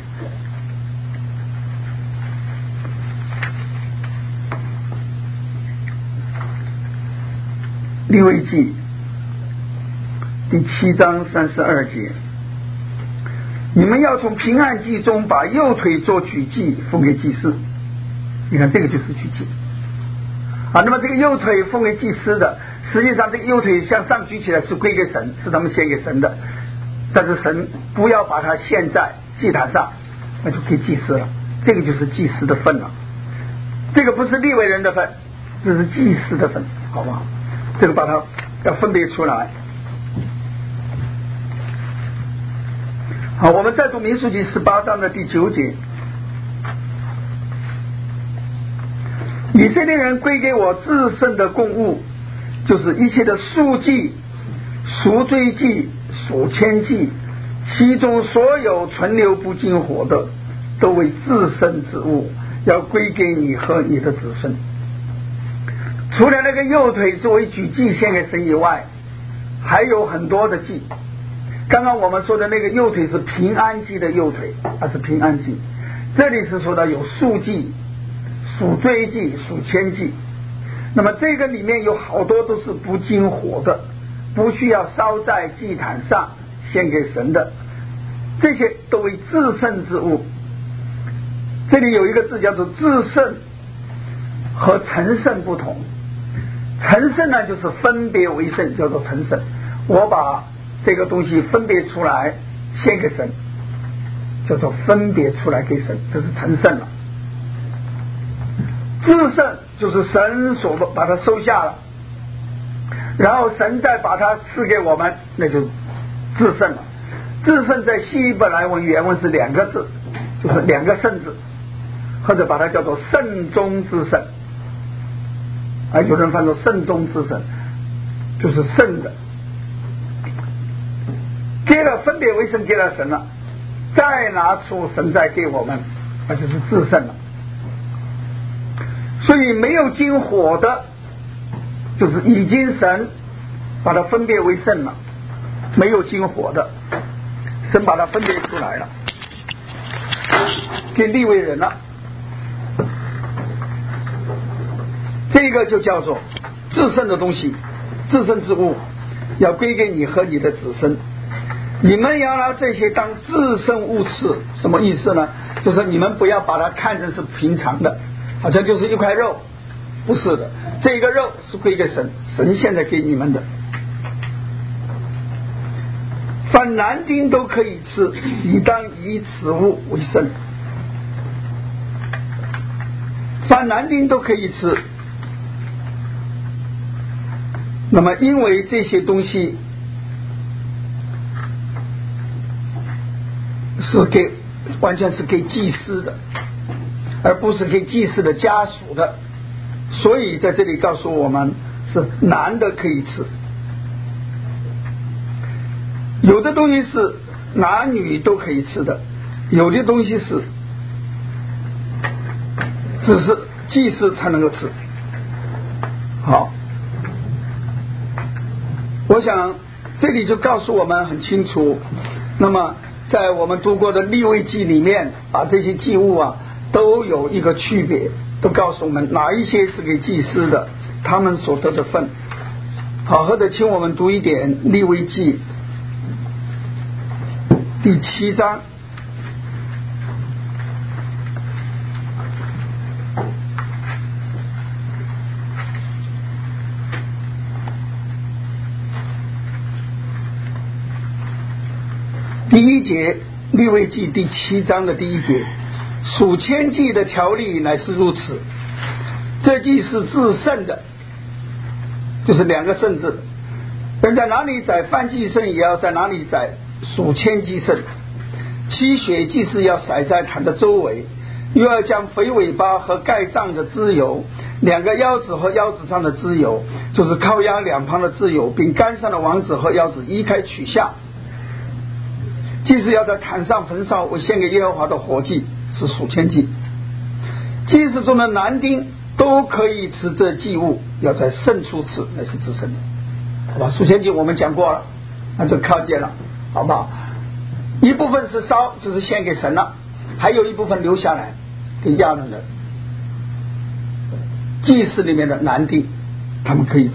[SPEAKER 1] 利未记第七章三十二节，你们要从平安祭中把右腿做举祭奉给祭司。你看这个就是举祭啊。那么这个右腿奉给祭司的，实际上这个右腿向上举起来是归给神，是他们献给神的，但是神不要把它献在祭坛上，那就给祭司了，这个就是祭司的份了。这个不是利未人的份，这是祭司的份，好不好？这个把它要分别出来。好，我们再读民数记十八章的第九节。以色列人归给我至圣的供物，就是一切的赎祭、赎罪祭、赎愆祭，其中所有存留不进火的，都为至圣之物，要归给你和你的子孙。除了那个右腿作为举祭献给神以外，还有很多的祭。刚刚我们说的那个右腿是平安祭的右腿，它是平安祭。这里是说的有赎祭、赎罪祭、赎愆祭。那么这个里面有好多都是不经火的，不需要烧在祭坛上献给神的，这些都为至圣之物。这里有一个字叫做至圣，和成圣不同。成圣呢就是分别为圣，叫做成圣。我把这个东西分别出来献给神，叫做分别出来给神，这是成圣了。至圣就是神所把它收下了，然后神再把它赐给我们，那就至圣了。至圣在希伯来文原文是两个字，就是两个圣字，或者把它叫做圣中之圣啊，有人翻作圣中之圣，就是圣的。给了分别为圣，给了神了，再拿出神再给我们，那就是至圣了。所以没有经火的，就是已经神把它分别为圣了，没有经火的，神把它分别出来了，给利未人了。这个就叫做至圣的东西，至圣之物，要归给你和你的子孙。你们要拿这些当至圣物赐，什么意思呢？就是你们不要把它看成是平常的，好像就是一块肉，不是的，这个肉是归给神，神现在给你们的。凡男丁都可以吃，你当以此物为圣。凡男丁都可以吃，那么因为这些东西是给完全是给祭司的，而不是给祭司的家属的，所以在这里告诉我们是男的可以吃。有的东西是男女都可以吃的， 有的东西是只是祭司才能够吃。好，我想这里就告诉我们很清楚，那么在我们读过的利未记里面啊，这些祭物啊都有一个区别，都告诉我们哪一些是给祭司的，他们所得的份。好，或者请我们读一点利未记第七章。第一节，利未记第七章的第一节，数千祭的条例乃是如此，这祭是至圣的，就是两个圣字，人在哪里宰燔祭牲，也要在哪里宰数千祭牲，其血祭司要洒在坛的周围，又要将肥尾巴和盖脏的脂油，两个腰子和腰子上的脂油，就是靠腰两旁的脂油，并肝上的王子和腰子移开取下。祭司要在坛上焚烧，为献给耶和华的火祭，是数千祭。祭司中的男丁都可以吃这祭物，要在圣处吃，那是至圣的，好吧？数千祭我们讲过了，那就靠近了，好不好？一部分是烧，就是献给神了，还有一部分留下来给亚伦的祭司里面的男丁，他们可以吃。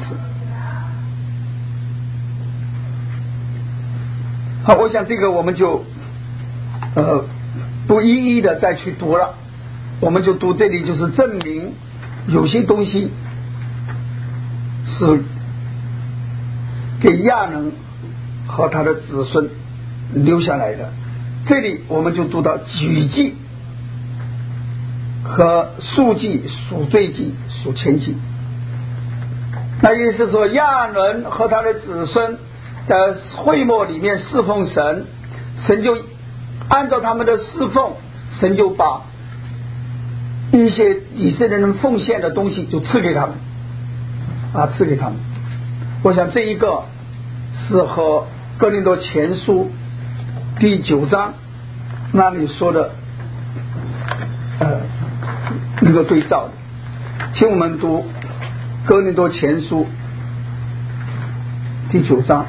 [SPEAKER 1] 好，我想这个我们就呃不一一的再去读了，我们就读这里，就是证明有些东西是给亚伦和他的子孙留下来的。这里我们就读到举祭和数祭、数罪祭、数千祭，那意思说亚伦和他的子孙在会幕里面侍奉神，神就按照他们的侍奉，神就把一些以色列人奉献的东西就赐给他们啊，赐给他们。我想这一个是和哥林多前书第九章那里说的呃一个对照的。请我们读哥林多前书第九章。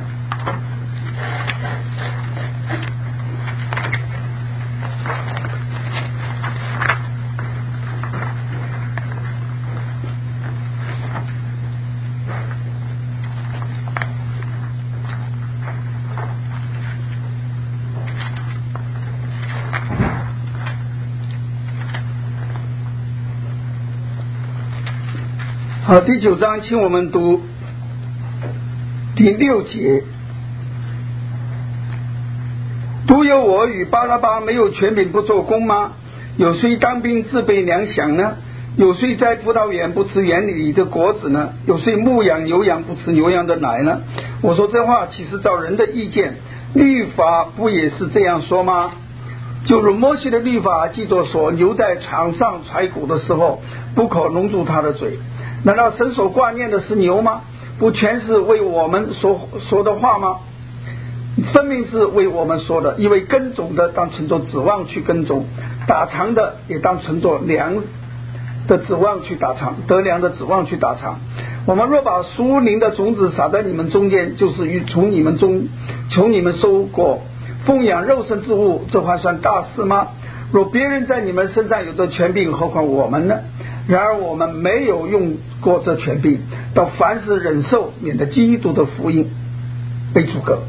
[SPEAKER 1] 好，第九章，请我们读第六节。独有我与巴拉巴没有权柄不做工吗？有谁当兵自备粮饷呢？有谁在葡萄园不吃园里的果子呢？有谁牧养牛羊不吃牛羊的奶呢？我说这话岂是照人的意见？律法不也是这样说吗？就如摩西的律法记着说，牛在场上踹骨的时候，不可弄住它的嘴。难道神所挂念的是牛吗？不全是为我们所说的话吗？分明是为我们说的，因为耕种的当存着指望去耕种，打场的也当存着粮的指望去打场，得粮的指望去打场。我们若把属灵的种子撒在你们中间，就是与从你们中从你们收过奉养肉身之物，这还算大事吗？若别人在你们身上有这权柄，何况我们呢？然而我们没有用过这权柄，到凡事忍受，免得基督的福音被阻隔。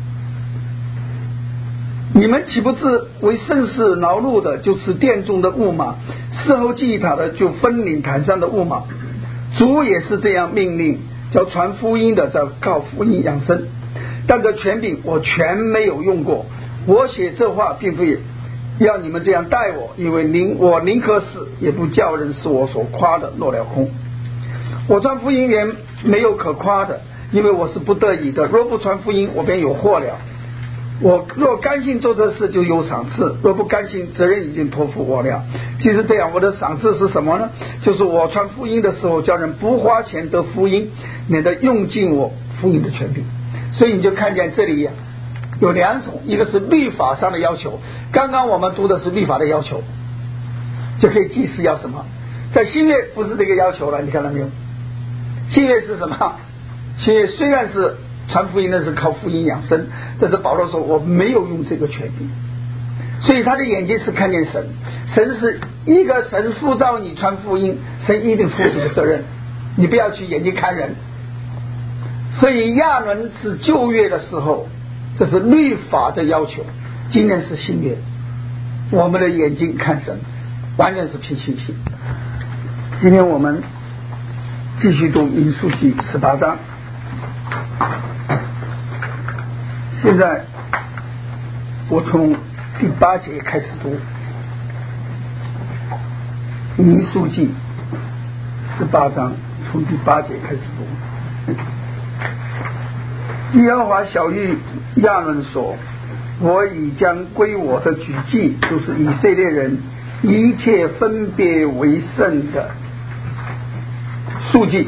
[SPEAKER 1] 你们岂不知为圣事劳碌的，就吃殿中的物吗？事后祭塔的，就分领坛上的物吗？主也是这样命令，叫传福音的在靠福音养生。但这权柄我全没有用过。我写这话并非要你们这样待我，因为宁我宁可死，也不叫人使我所夸的落了空。我传福音原没有可夸的，因为我是不得已的。若不传福音，我便有祸了。我若甘心做这事，就有赏赐；若不甘心，责任已经托付我了。其实这样，我的赏赐是什么呢？就是我传福音的时候，叫人不花钱得福音，免得用尽我福音的权柄。所以你就看见这里有两种，一个是律法上的要求，刚刚我们读的是律法的要求，就可以祭司要什么，在新约不是这个要求了，你看到没有？新约是什么？新约虽然是传福音的是靠福音养生，但是保罗说我没有用这个权柄，所以他的眼睛是看见神，神是一个神呼召你传福音，神一定负这个责任，你不要去眼睛看人。所以亚伦是旧约的时候，这是律法的要求，今天是新约，我们的眼睛看神完全是凭信心。今天我们继续读民数记十八章，现在我从第八节开始读民数记十八章，从第八节开始读。耶和华晓谕亚伦说，我已将归我的举祭，就是以色列人一切分别为圣的数祭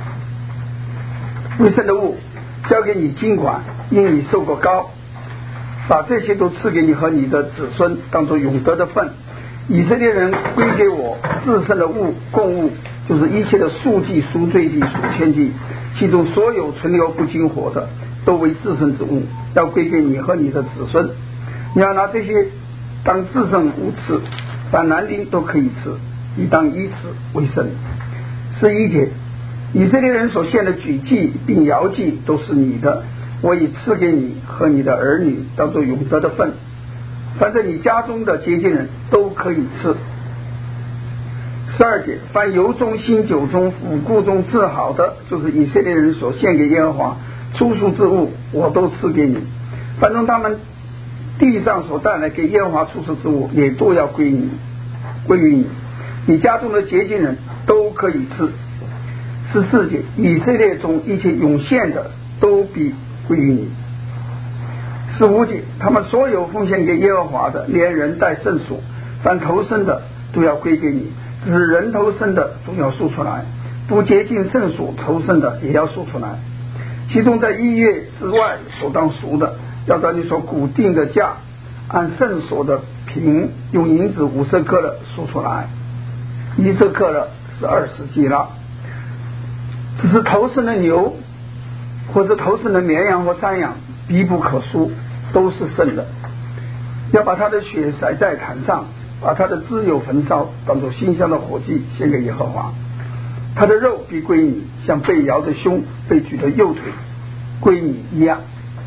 [SPEAKER 1] 为圣的物交给你经管，因你受过膏，把这些都赐给你和你的子孙，当作永得的份。以色列人归给我自圣的物供物，就是一切的数祭、赎罪祭、赎愆祭，其中所有存留不经火的，都为自圣之物，要归给你和你的子孙。你要拿这些当自圣物吃，凡男丁都可以吃，你当以此为圣。十一节，以色列人所献的举祭并摇祭都是你的，我已赐给你和你的儿女，当作永得的份。凡在你家中的洁净人都可以吃。十二节，凡油中、新酒中、五谷中制好的，就是以色列人所献给耶和华出赎之物，我都赐给你。反正他们地上所带来给耶和华出赎之物，也都要归你，归于你。你家中的洁净人都可以吃。十四节，以色列中一切涌现的都必归于你。十五节，他们所有奉献给耶和华的，连人带圣属，凡头生的都要归给你，只是人头生的总要数出来，不洁净圣属头生的也要数出来。其中在一月之外所当赎的，要照你所固定的价，按圣所的平，用银子五色克勒数出来，一色克勒是二十基拉。只是头生的牛或者头生的绵羊或山羊必不可赎，都是圣的。要把他的血洒在坛上，把他的脂油焚烧，当作馨香的火祭献给耶和华。他的肉必归你，像被摇的胸、被举的右腿归你一样。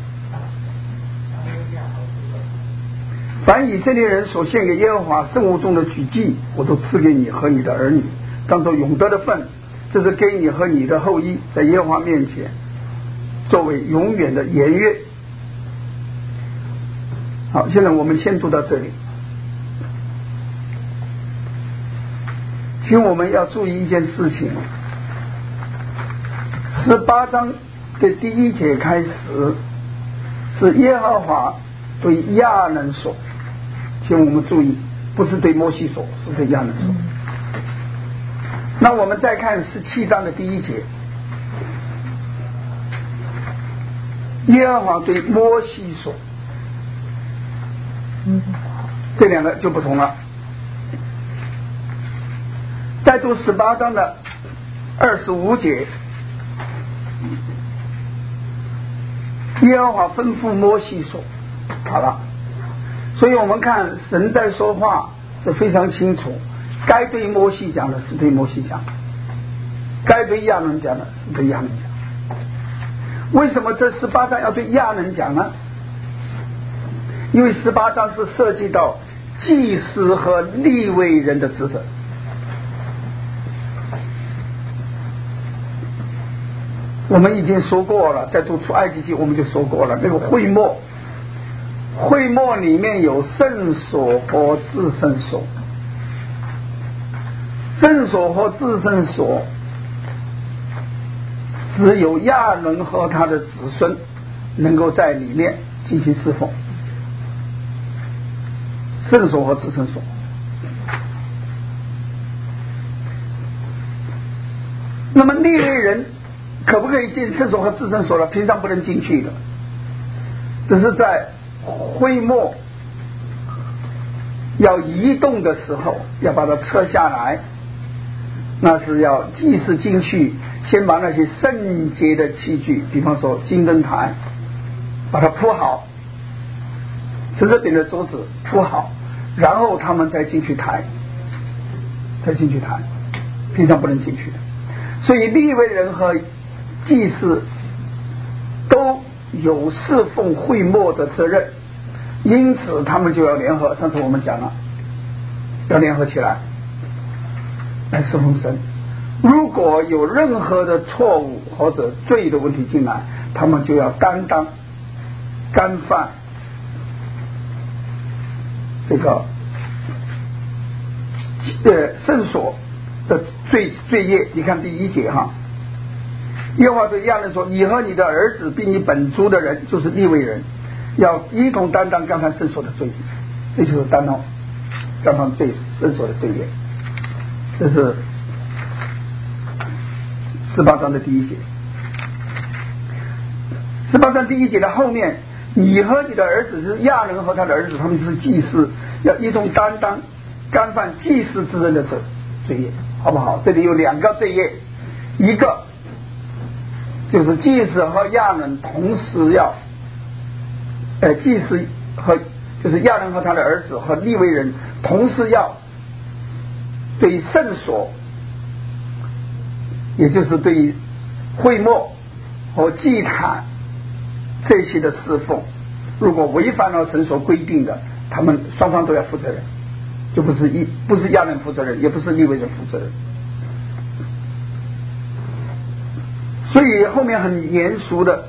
[SPEAKER 1] 凡以色列人所献给耶和华圣物中的举祭，我都赐给你和你的儿女，当作永得的份。这是给你和你的后裔在耶和华面前作为永远的言约。好，现在我们先读到这里。请我们要注意一件事情，十八章的第一节开始是耶和华对亚伦说，请我们注意，不是对摩西说，是对亚伦说。那我们再看十七章的第一节，耶和华对摩西说，这两个就不同了。再读十八章的二十五节，耶和华吩咐摩西说，好了。所以我们看神在说话是非常清楚，该对摩西讲的是对摩西讲，该对亚伦讲的是对亚伦讲。为什么这十八章要对亚伦讲呢？因为十八章是涉及到祭司和利未人的职责。我们已经说过了，在读出埃及记我们就说过了，那个会幕，会幕里面有圣所和至圣所，圣所和至圣所只有亚伦和他的子孙能够在里面进行侍奉，圣所和至圣所。那么利未人可不可以进圣所和至圣所了？平常不能进去的。 只是在会幕要移动的时候要把它撤下来，那是要祭司进去先把那些圣洁的器具，比方说金灯台把它铺好，吃这边的桌子铺好，然后他们再进去抬再进去抬，平常不能进去的。所以利未人和祭司都有侍奉会幕的责任，因此他们就要联合，上次我们讲了要联合起来来侍奉神。如果有任何的错误或者罪的问题进来，他们就要担当干犯这个呃圣所的罪罪业。你看第一节哈，耶和华对亚伦说，你和你的儿子并你本族的人，就是利未人，要一同担当干犯圣所的罪业，这就是担当干犯罪圣所的罪业。这是十八章的第一节。十八章第一节的后面，你和你的儿子是亚伦和他的儿子，他们是祭司，要一同担当干犯祭司之人的罪罪业，好不好？这里有两个罪业，一个就是祭司和亚伦同时要，呃，祭司和就是亚伦和他的儿子和利未人同时要对圣所，也就是对于会幕和祭坛这些的侍奉，如果违反了神所规定的，他们双方都要负责任，就不是一不是亚伦负责任，也不是利未人负责任。所以后面很严肃的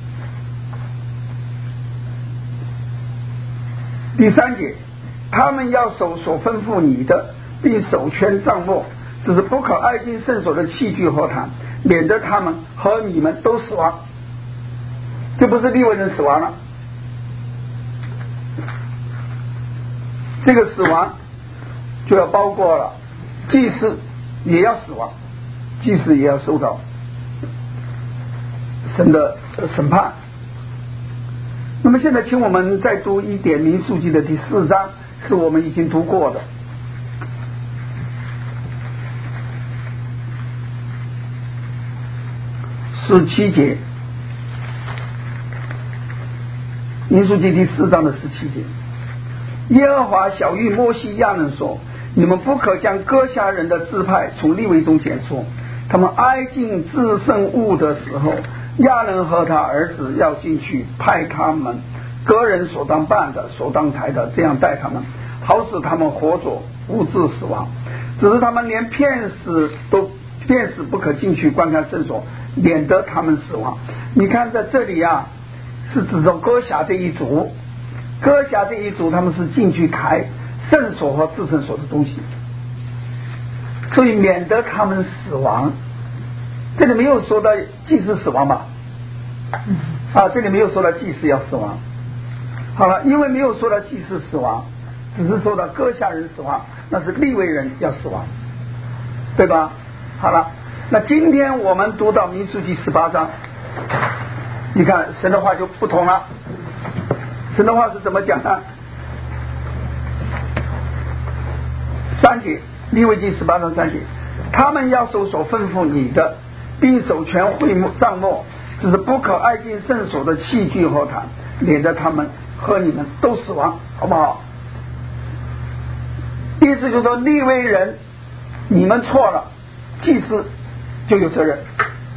[SPEAKER 1] 第三节，他们要守所吩咐你的，并守全帐幕，只是不可挨近圣所的器具和坛，免得他们和你们都死亡。这不是利未人死亡了，这个死亡就要包括了祭司也要死亡，祭司也要受到神的审判。那么现在请我们再读一点民数记的第四章，是我们已经读过的。十七节，民数记第四章的十七节，耶和华晓谕摩西亚伦说，你们不可将歌辖人的支派从利未中拣出，他们挨近至圣物的时候，亚伦和他儿子要进去，派他们个人所当办的所当抬的，这样待他们，好使他们活着不致死亡。只是他们连片时都片时不可进去观看圣所，免得他们死亡。你看在这里啊，是指着歌辖这一族，歌辖这一族他们是进去抬圣所和至圣所的东西，所以免得他们死亡。这里没有说到祭司死亡吧？啊，这里没有说到祭司要死亡。好了，因为没有说到祭司死亡，只是说到歌辖人死亡，那是利未人要死亡，对吧？好了，那今天我们读到民数记十八章，你看神的话就不同了。神的话是怎么讲呢？三节，利未记十八章三节，他们要守所吩咐你的，并守全会幕帐幕，只是不可挨近圣所的器具和坛，免得他们和你们都死亡，好不好？意思就是说，利未人你们错了，祭司就有责任。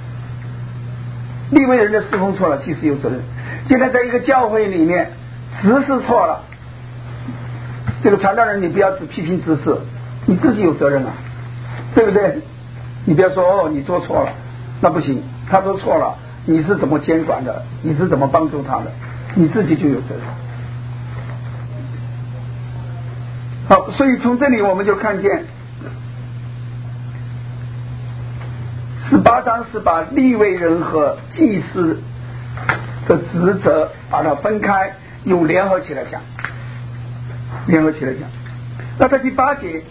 [SPEAKER 1] 利未人的侍奉错了，祭司有责任。现在在一个教会里面，执事错了，这个传道人你不要只批评执事，你自己有责任啊，对不对？你不要说哦你做错了，那不行，他做错了，你是怎么监管的，你是怎么帮助他的，你自己就有责任。好，所以从这里我们就看见十八章是把利未人和祭司的职责把它分开，又联合起来讲，联合起来讲。那在第八节，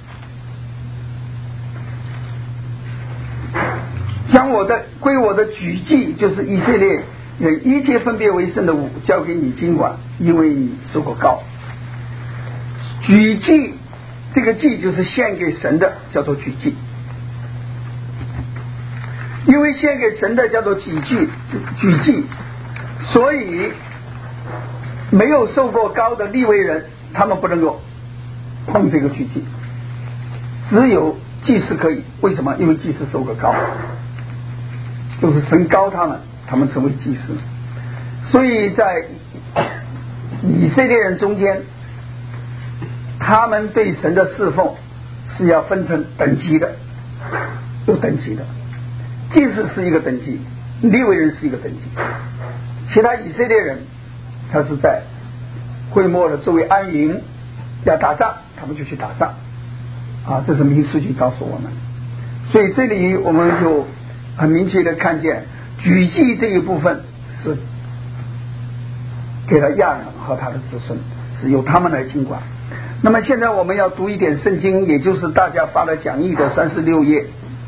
[SPEAKER 1] 将我的归我的举祭，就是以色列愿一切分别为圣的物交给你经管，因为你受过膏。举祭，这个祭就是献给神的，叫做举祭。因为献给神的叫做举祭，举祭，所以没有受过膏的利未人，他们不能够碰这个举祭，只有祭司可以。为什么？因为祭司受过膏，就是神膏他们，他们成为祭司。所以在以色列人中间，他们对神的侍奉是要分成等级的，有等级的。祭司是一个等级，利未人是一个等级，其他以色列人他是在会幕的周围安营，要打仗他们就去打仗啊，这是民数记告诉我们。所以这里我们就很明确的看见举祭这一部分是给了亚人和他的子孙，是由他们来经管。那么现在我们要读一点圣经，也就是大家发了讲义的三十六页，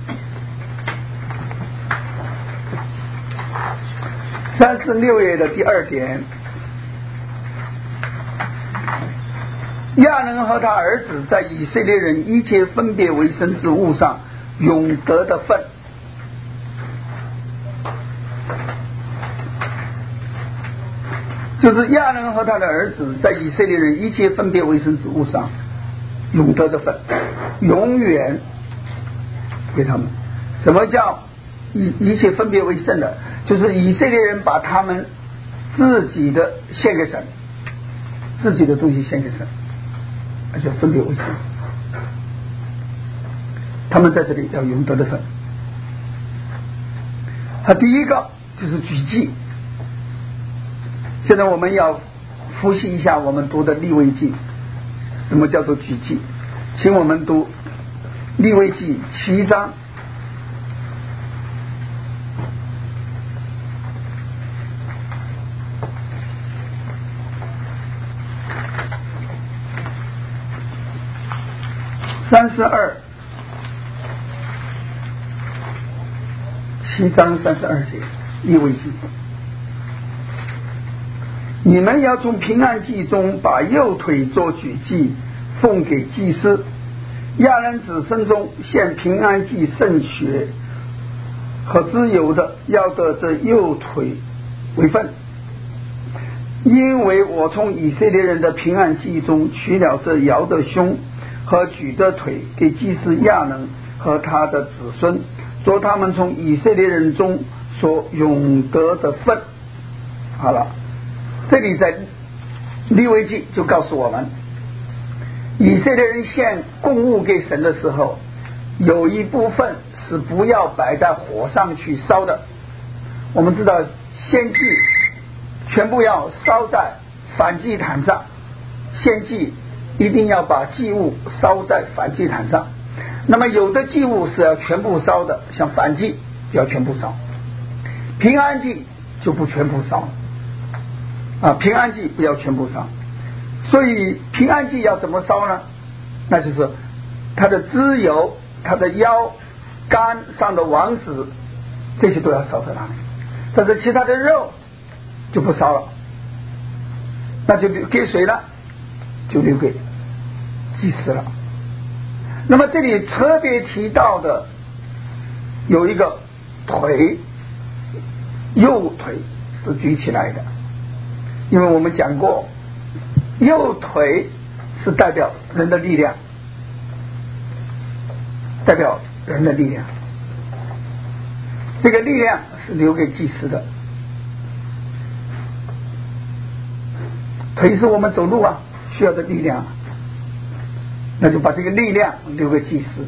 [SPEAKER 1] 三十六页的第二点，亚伦和他儿子在以色列人一切分别为圣之物上永得的份。就是亚伦和他的儿子在以色列人一切分别为圣之物上永得的份，永远给他们。什么叫一一切分别为圣的？就是以色列人把他们自己的献给神，自己的东西献给神，而且分别为圣。他们在这里要永得的份。他第一个就是举祭。现在我们要复习一下我们读的利未记，什么叫做举祭？请我们读利未记七章三十二，七章三十二节，利未记。你们要从平安祭中把右腿做举祭，奉给祭司。亚伦子孙中献平安祭圣血和脂油的，要得这右腿为分。因为我从以色列人的平安祭中取了这摇的胸和举的腿，给祭司亚伦和他的子孙，做他们从以色列人中所永得的分。好了，这里在利未记就告诉我们，以色列人献供物给神的时候，有一部分是不要摆在火上去烧的。我们知道献祭全部要烧在燔祭坛上，献祭一定要把祭物烧在燔祭坛上。那么有的祭物是要全部烧的，像燔祭要全部烧，平安祭就不全部烧啊，平安祭不要全部烧。所以平安祭要怎么烧呢？那就是它的脂油、它的腰、肝上的王子，这些都要烧在那里。但是其他的肉就不烧了，那就留给谁了？就留给祭司了。那么这里特别提到的有一个腿，右腿是举起来的，因为我们讲过，右腿是代表人的力量，代表人的力量，这个力量是留给祭司的。腿是我们走路啊需要的力量，那就把这个力量留给祭司。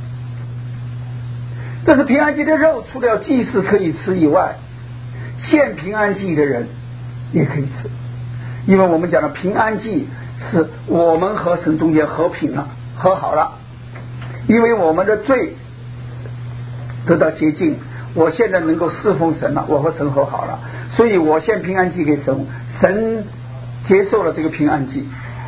[SPEAKER 1] 这是平安祭的肉，除了祭司可以吃以外，献平安祭的人也可以吃。因为我们讲的平安祭是我们和神中间和平了，和好了，因为我们的罪得到洁净，我现在能够侍奉神了，我和神和好了，所以我献平安祭给神，神接受了这个平安祭，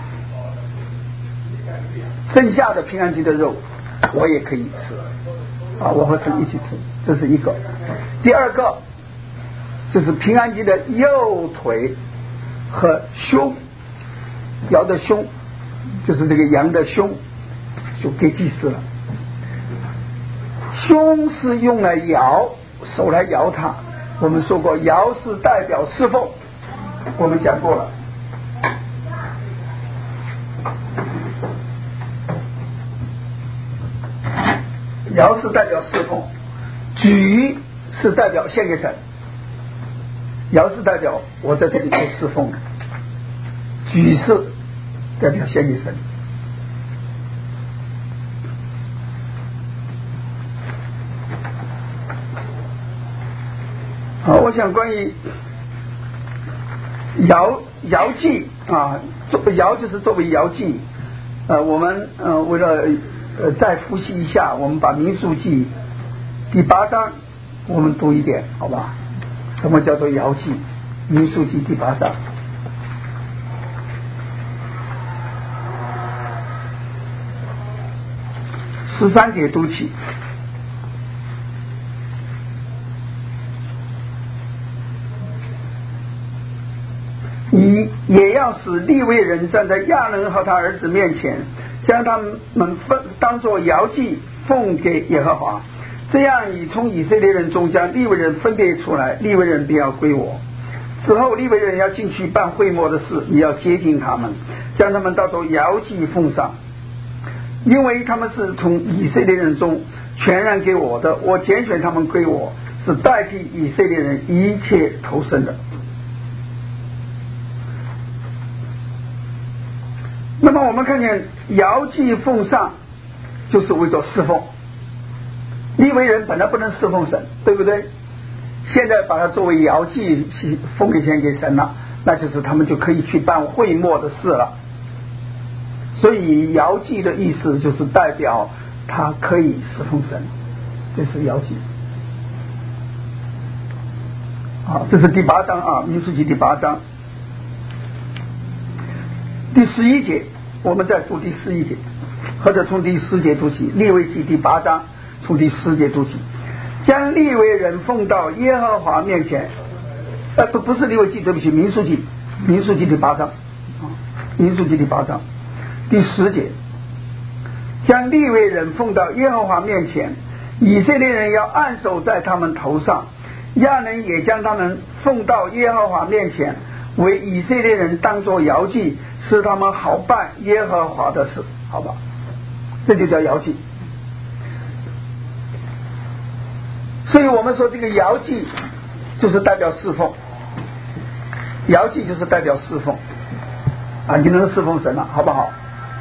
[SPEAKER 1] 剩下的平安祭的肉我也可以吃啊，我和神一起吃，这是一个。第二个， 就是平安祭的右腿和胸，摇的胸就是这个羊的胸，就给祭司了。胸是用来摇，手来摇它。我们说过，摇是代表侍奉，我们讲过了。摇是代表侍奉，举是代表献给神。摇是代表我在这里做侍奉，举是代表献给神。好，我想关于摇摇祭啊，作摇就是作为摇祭，呃，我们呃为了呃再复习一下，我们把民数记第八章我们读一遍，好吧？什么叫做摇祭？民数记第八章十三节读起。你也要使利未人站在亚伦和他儿子面前，将他们分当作摇祭奉给耶和华。这样你从以色列人中将利未人分别出来，利未人便要归我。此后利未人要进去办会幕的事，你要接近他们，将他们当作摇祭奉上，因为他们是从以色列人中全然给我的，我拣选他们归我，是代替以色列人一切投生的。那么我们看见摇祭奉上就是为着侍奉，利未人本来不能侍奉神，对不对？现在把它作为摇祭奉给献给神了，那就是他们就可以去办会幕的事了。所以摇祭的意思就是代表他可以侍奉神，这是摇祭。好，这是第八章啊，民数记第八章第十一节，我们再读第十一节，或者从第十节读起。利未记第八章从第十节读起，将利未人奉到耶和华面前，呃，不不是利未记，对不起，民数记，民数记第八章，民数记第八章第十节，将利未人奉到耶和华面前，以色列人要按手在他们头上，亚伦也将他们奉到耶和华面前，为以色列人当作摇祭，使他们好办耶和华的事，好吧？这就叫摇祭。所以我们说这个摇祭就是代表侍奉，摇祭就是代表侍奉啊，你能侍奉神了，好不好？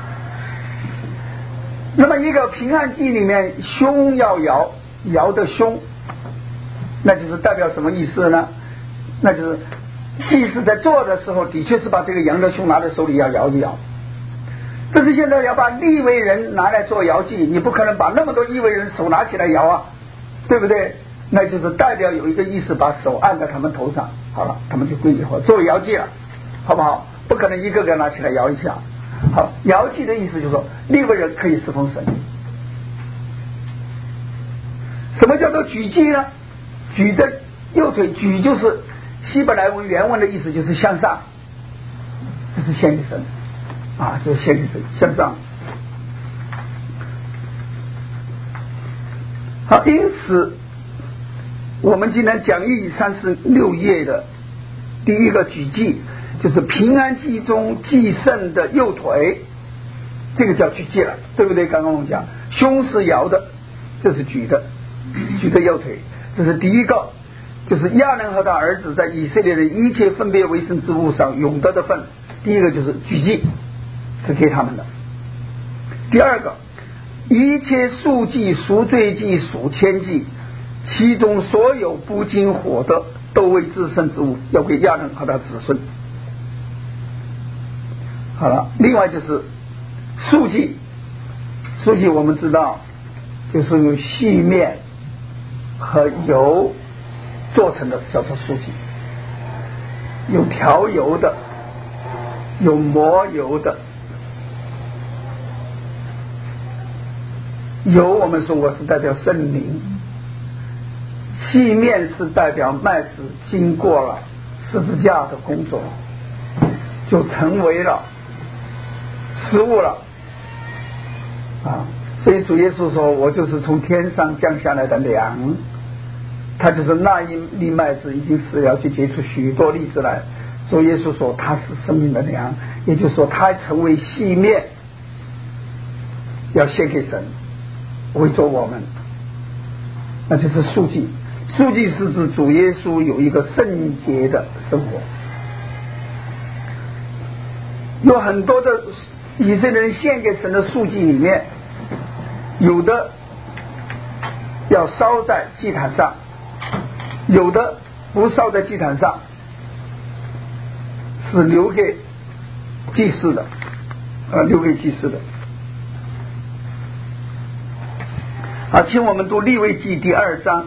[SPEAKER 1] 那么一个平安祭里面胸要摇，摇的胸，那就是代表什么意思呢？那就是祭司在做的时候的确是把这个羊的胸拿在手里要摇一摇，但是现在要把利未人拿来做摇祭，你不可能把那么多利未人手拿起来摇啊，对不对？那就是代表有一个意思，把手按在他们头上，好了，他们就归以后作为摇祭了，好不好？不可能一个个拿起来摇一下。好，摇祭的意思就是说利未人可以侍奉神。什么叫做举祭呢？举着右腿，举就是希伯来文原文的意思，就是向上，这是献给神啊，就是献给神，向上。好，因此我们今天讲义三十六页的第一个举祭，就是平安祭中祭圣的右腿，这个叫举祭了，对不对？刚刚我们讲胸是摇的，这是举的，举的右腿，这是第一个，就是亚伦和他儿子在以色列的一切分别为圣之物上永得的份。第一个就是举祭是给他们的。第二个，一切赎祭、赎罪祭、赎愆祭，其中所有不经火的都为至圣之物，要给亚伦和他子孙。好了，另外就是赎祭，赎祭我们知道就是有细面和油做成的，叫做赎祭，有调油的，有磨油的。油我们说过是代表圣灵， 细面是代表麦子经过了十字架的工作，就成为了食物了啊！所以主耶稣说，我就是从天上降下来的粮，他就是那一粒麦子已经死了，就结出许多粒子来。主耶稣说他是生命的粮，也就是说他成为细面，要献给神，为着我们，那就是赎祭。赎祭是指主耶稣有一个圣洁的生活。有很多的以色列人献给神的赎祭里面，有的要烧在祭坛上，有的不烧在祭坛上，是留给祭司的，呃，留给祭司的。好，请我们读利未记第二章。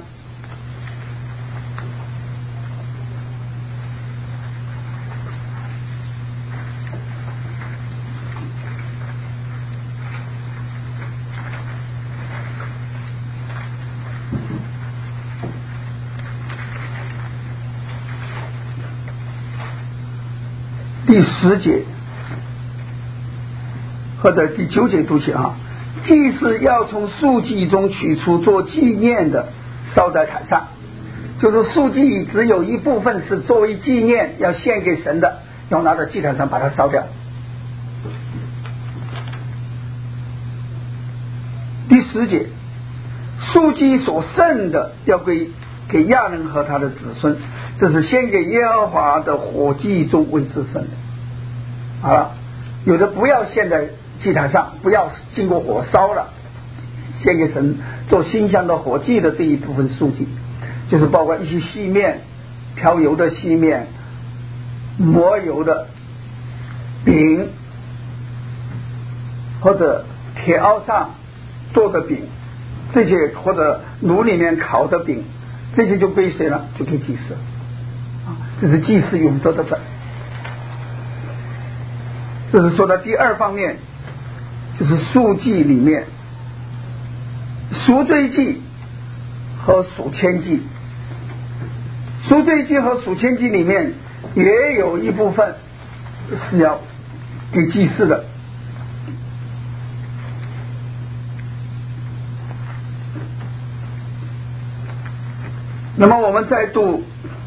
[SPEAKER 1] 第十节或者第九节读起啊，祭司要从赎祭中取出做纪念的，烧在坛上。就是赎祭只有一部分是作为纪念要献给神的，要拿到祭坛上把它烧掉。第十节，赎祭所剩的要归给亚伦和他的子孙，这是献给耶和华的火祭中为至圣的。好了，有的不要献在祭坛上，不要经过火烧了，献给神做馨香的火祭的这一部分赎祭，就是包括一些细面、调油的细面、磨油的饼，或者铁鏊上做的饼，这些或者炉里面烤的饼，这些就归谁了？就给祭司。这是祭司永得的本。这是说的第二方面，就是赎祭里面赎罪祭和赎愆祭。赎罪祭和赎愆祭里面也有一部分是要给祭司的。那么我们再读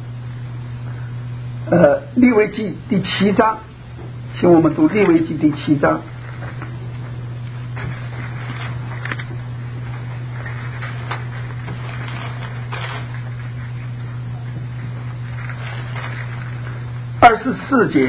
[SPEAKER 1] 呃利未记第七章，请我们读利未记第七章。二十四节，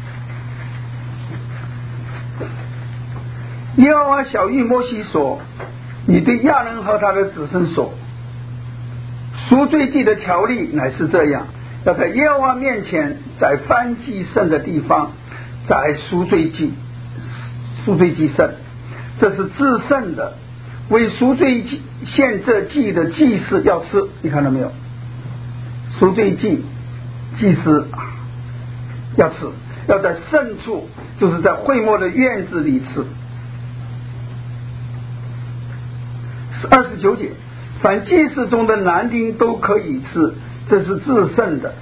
[SPEAKER 1] 耶和华晓谕摩西说：“你对亚伦和他的子孙说，赎罪祭的条例乃是这样，要在耶和华面前，在燔祭圣的地方，在赎罪祭，赎罪祭圣，这是至圣的，为赎罪祭献这祭的祭司要吃。你看到没有？赎罪祭祭司要吃，要在圣处，就是在会幕的院子里吃。二十九节，凡祭司中的男丁都可以吃，这是至圣的。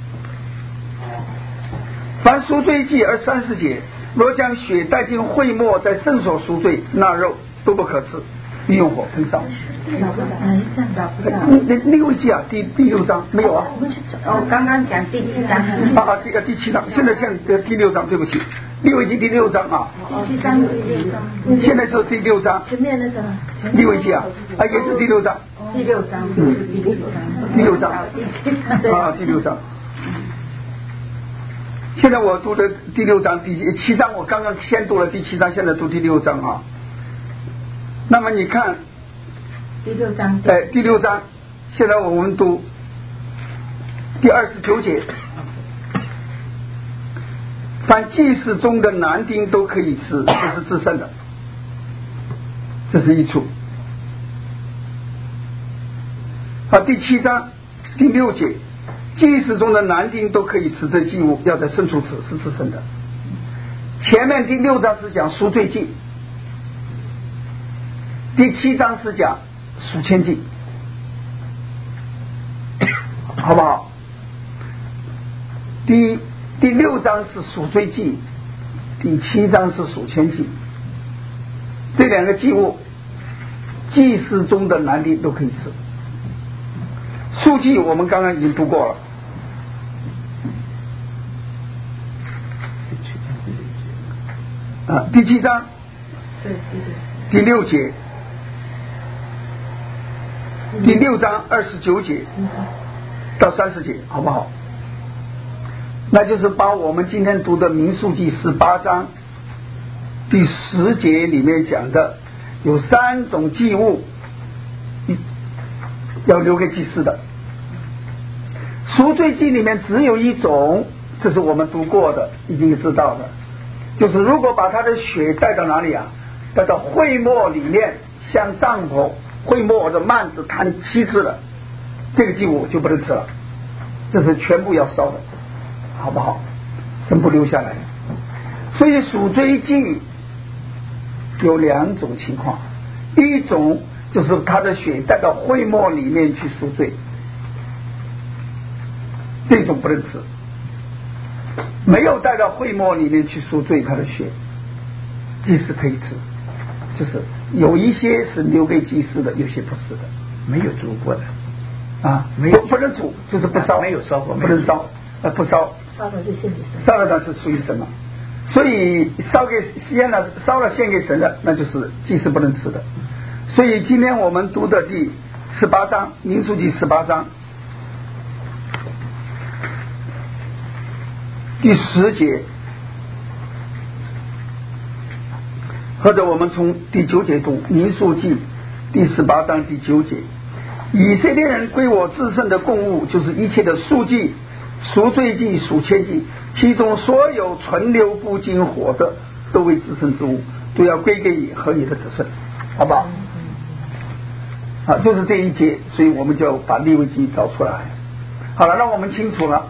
[SPEAKER 1] 凡赎罪祭而三十节，若将血带进会幕，在圣所赎罪，那肉都不可吃，必用火焚烧。利未记啊，第第六章没有啊？
[SPEAKER 3] 我刚刚讲第七章。
[SPEAKER 1] 啊，这个第七章，现在讲第六章，对不起，利未记第六章啊。
[SPEAKER 3] 第七章有第六章。
[SPEAKER 1] 现在是第六章。
[SPEAKER 3] 前面那个。
[SPEAKER 1] 利未记啊，啊也是第六章。
[SPEAKER 3] 第六章。
[SPEAKER 1] 嗯，
[SPEAKER 3] 第六章。
[SPEAKER 1] 第六章。
[SPEAKER 3] 啊，
[SPEAKER 1] 第六章。现在我读的第六章，第七章我刚刚先读了第七章，现在读第六章啊。那么你看。
[SPEAKER 3] 第六章，
[SPEAKER 1] 哎，第六章，现在我们读第二十九节，凡祭司中的男丁都可以吃，这是至圣的，这是一处。好，第七章第六节，祭司中的男丁都可以吃这祭物，要在圣处吃，是至圣的。前面第六章是讲赎罪祭，第七章是讲赎愆祭。 好不好？第第六章是赎罪祭，第七章是赎愆祭。这两个祭物，祭司中的男的都可以吃。赎祭我们刚刚已经读过了。啊，第七章，第六节，第六章二十九节到三十节，好不好？那就是把我们今天读的民数记十八章第十节里面讲的有三种祭物要留给祭司的，赎罪祭里面只有一种，这是我们读过的，已经知道的，就是如果把他的血带到哪里啊？带到会幕里面，像帐篷、会幕的幔子摊七次的，这个祭物就不能吃了，这是全部要烧的，好不好？神不留下来。所以赎罪祭有两种情况，一种就是他的血带到会幕里面去赎罪，这种不能吃。没有带到会幕里面去赎罪，他的血祭司可以吃，就是有一些是留给祭司的，有些不是的，
[SPEAKER 4] 没有煮过的
[SPEAKER 1] 啊，没有不能煮，就是不烧，
[SPEAKER 4] 没有烧过，
[SPEAKER 1] 不能烧，呃，不烧，
[SPEAKER 3] 烧了就献给神，
[SPEAKER 1] 烧了那是属于神了，所以烧给献了，烧了献给神的，那就是祭司不能吃的。所以今天我们读的第十八章，民数记十八章第十节，或者我们从第九节读民数记第十八章第九节，以色列人归我至圣的供物，就是一切的赎祭、赎罪祭、赎愆祭，其中所有存留不经火的，都为至圣之物，都要归给你和你的子孙，好不好？啊，就是这一节，所以我们就把利未记找出来。好了，让我们清楚了。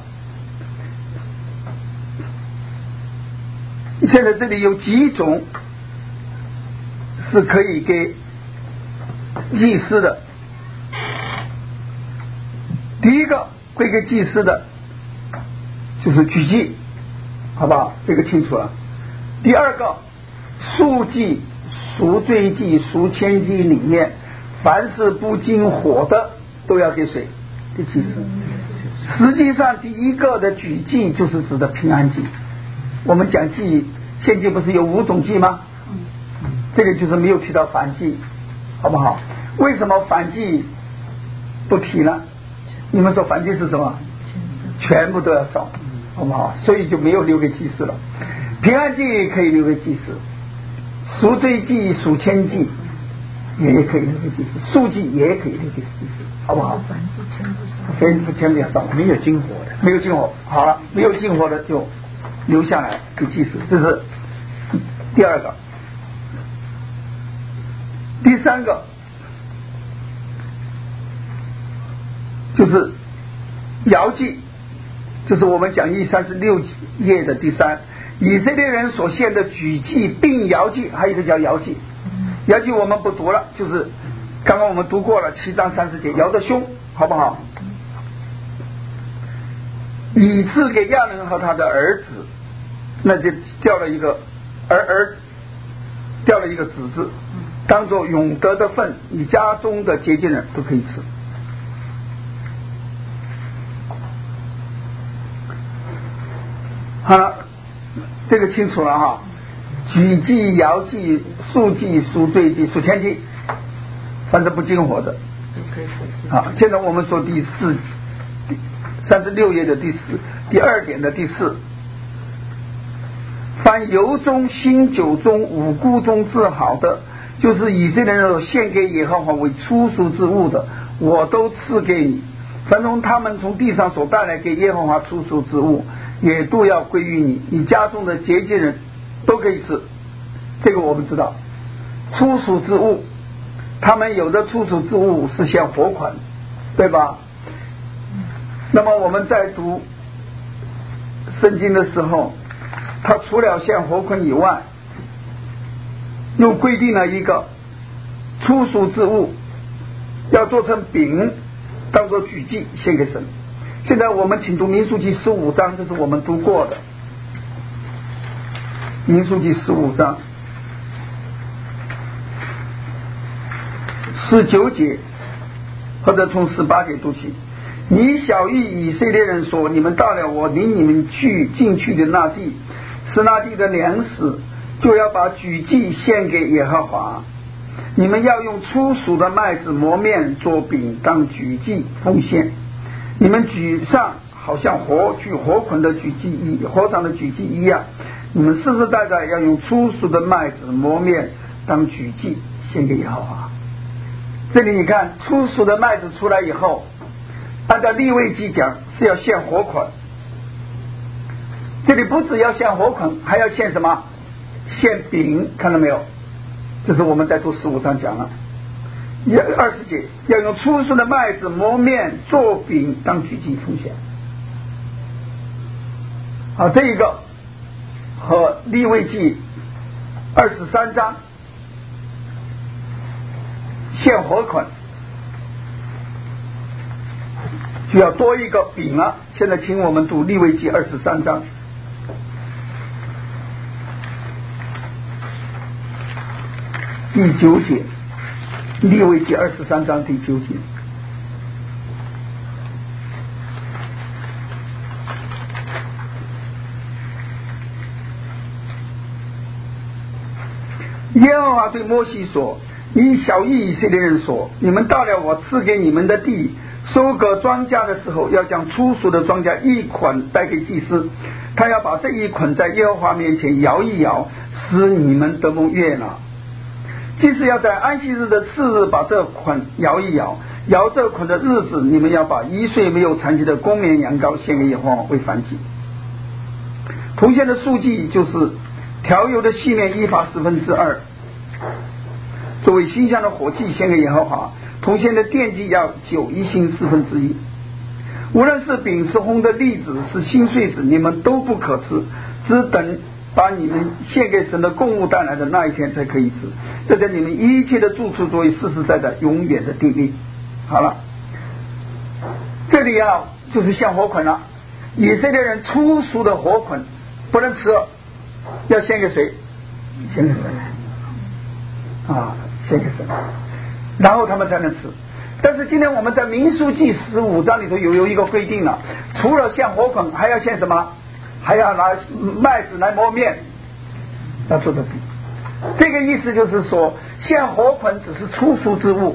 [SPEAKER 1] 现在这里有几种是可以给祭司的。第一个归给祭司的就是举祭，好不好？这个清楚了。第二个赎祭、赎罪祭、赎愆祭里面，凡是不经火的都要给谁？给祭司。实际上第一个的举祭就是指的平安祭。我们讲祭，献祭不是有五种祭吗？这个就是没有提到燔祭，好不好？为什么燔祭不提呢？你们说燔祭是什么？全部都要烧，好不好？所以就没有留给祭司了。平安祭可以留给祭司，赎罪祭、赎愆祭也可以留给祭司，赎祭也可以留给祭司，好不好？全部全部要烧，
[SPEAKER 4] 没有金火的，
[SPEAKER 1] 没有金火。好了，没有金火的就留下来给祭司，这是第二个。第三个就是摇祭，就是我们讲义三十六页的第三，以色列人所献的举祭并摇祭，还有一个叫摇祭。摇祭我们不读了，就是刚刚我们读过了七章三十节，摇的胸，好不好？以赐给亚伦和他的儿子，那就掉了一个儿儿，掉了一个子字，当作永得的份，你家中的洁净人都可以吃。好了，这个清楚了哈。举祭、摇祭、赎祭、赎罪祭、赎愆祭，凡是不经火的。好，现在我们说第四三十六页的第四第二点的第四，凡油中、新酒中、五谷中治好的，就是以色列人所献给耶和华为初熟之物的，我都赐给你。凡从他们从地上所带来给耶和华初熟之物，也都要归于你，你家中的洁净人都可以吃。这个我们知道，初熟之物，他们有的初熟之物是献活款，对吧？那么我们在读圣经的时候，他除了献活捆以外，又规定了一个初熟之物要做成饼，当做举祭献给神。 现在我们请读民数记十五章，这是我们读过的民数记十五章十九节，或者从十八节读起。你小谕以色列人说，你们到了我领你们去进去的那地，是那地的粮食，就要把举祭献给耶和华。你们要用粗熟的麦子磨面做饼当举祭奉献。你们举上好像活举活捆的举祭一活长的举祭一样。你们世世代代要用粗熟的麦子磨面当举祭献给耶和华。这里你看，粗熟的麦子出来以后，按照利未记讲是要献活捆。这里不只要献活捆，还要献什么？献饼，看到没有？这是我们在读十五章讲了。二十节要用粗熟的麦子磨面做饼当举祭奉献。好，这一个和利未记二十三章献活捆就要多一个饼了。现在请我们读利未记二十三章第九节，利未记二十三章第九节。耶和华对摩西说，你小谕以色列人说，你们到了我赐给你们的地，收割庄稼的时候，要将粗熟的庄稼一捆带给祭司，他要把这一捆在耶和华面前摇一摇，使你们得蒙悦纳。祭司要在安息日的次日把这捆摇一摇，摇这捆的日子，你们要把一岁没有残疾的公绵羊羔献给耶和华为燔祭。同献的数计就是调油的细面一法十分之二，作为馨香的火祭献给耶和华。同献的奠祭要酒一星四分之一。无论是饼是烘的栗子是新穗子，你们都不可吃，只等把你们献给神的供物带来的那一天才可以吃。这在你们一切的住处作为世世代代永远的定例。好了，这里啊就是献活捆了。以色列人粗俗的活捆不能吃，要献给谁？献给神啊，献给神，然后他们才能吃。但是今天我们在民数记十五章里头有有一个规定了，除了献活捆，还要献什么？还要拿麦子来磨面，要做的饼。这个意思就是说，献活捆只是粗俗之物，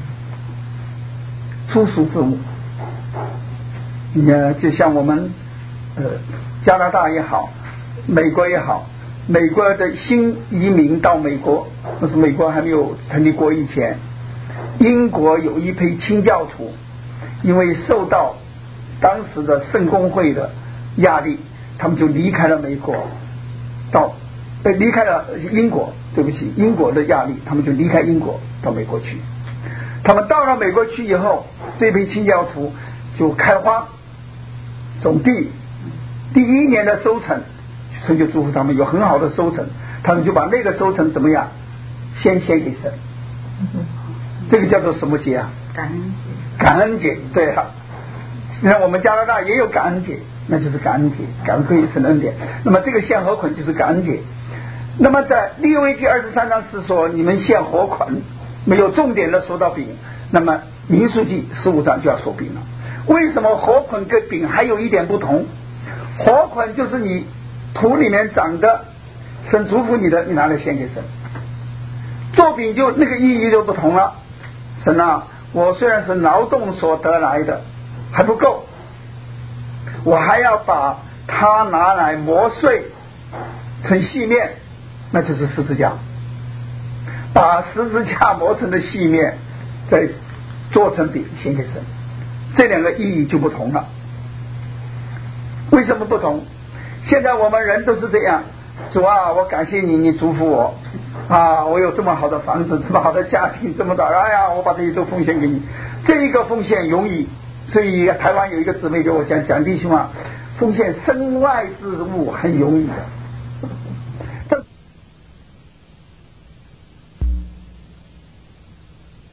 [SPEAKER 1] 粗俗之物。你看，就像我们呃加拿大也好，美国也好，美国的新移民到美国，那是美国还没有成立国以前，英国有一批清教徒，因为受到当时的圣公会的压力，他们就离开了美国，到呃离开了英国，对不起，英国的压力，他们就离开英国到美国去。他们到了美国去以后，这批清教徒就开荒种地，第一年的收成，神就祝福他们有很好的收成，他们就把那个收成怎么样，先献给神。这个叫做什么节啊？
[SPEAKER 3] 感恩节。
[SPEAKER 1] 感恩节，对啊。你看我们加拿大也有感恩节，那就是感恩节，感恩归神的恩典。那么这个献活捆就是感恩节。那么在利未记二十三章是说你们献活捆，没有重点的说到饼，那么民数记十五章就要说饼了。为什么活捆跟饼还有一点不同？活捆就是你土里面长的，神祝福你的，你拿来献给神。做饼就那个意义就不同了。神啊，我虽然是劳动所得来的还不够，我还要把它拿来磨碎成细面，那就是十字架。把十字架磨成的细面再做成饼献给神，这两个意义就不同了。为什么不同？现在我们人都是这样，主啊，我感谢你，你祝福我啊，我有这么好的房子，这么好的家庭，这么大，哎呀，我把这些都奉献给你。这一个奉献容易，所以台湾有一个姊妹给我讲，讲弟兄啊，奉献身外之物很容易的。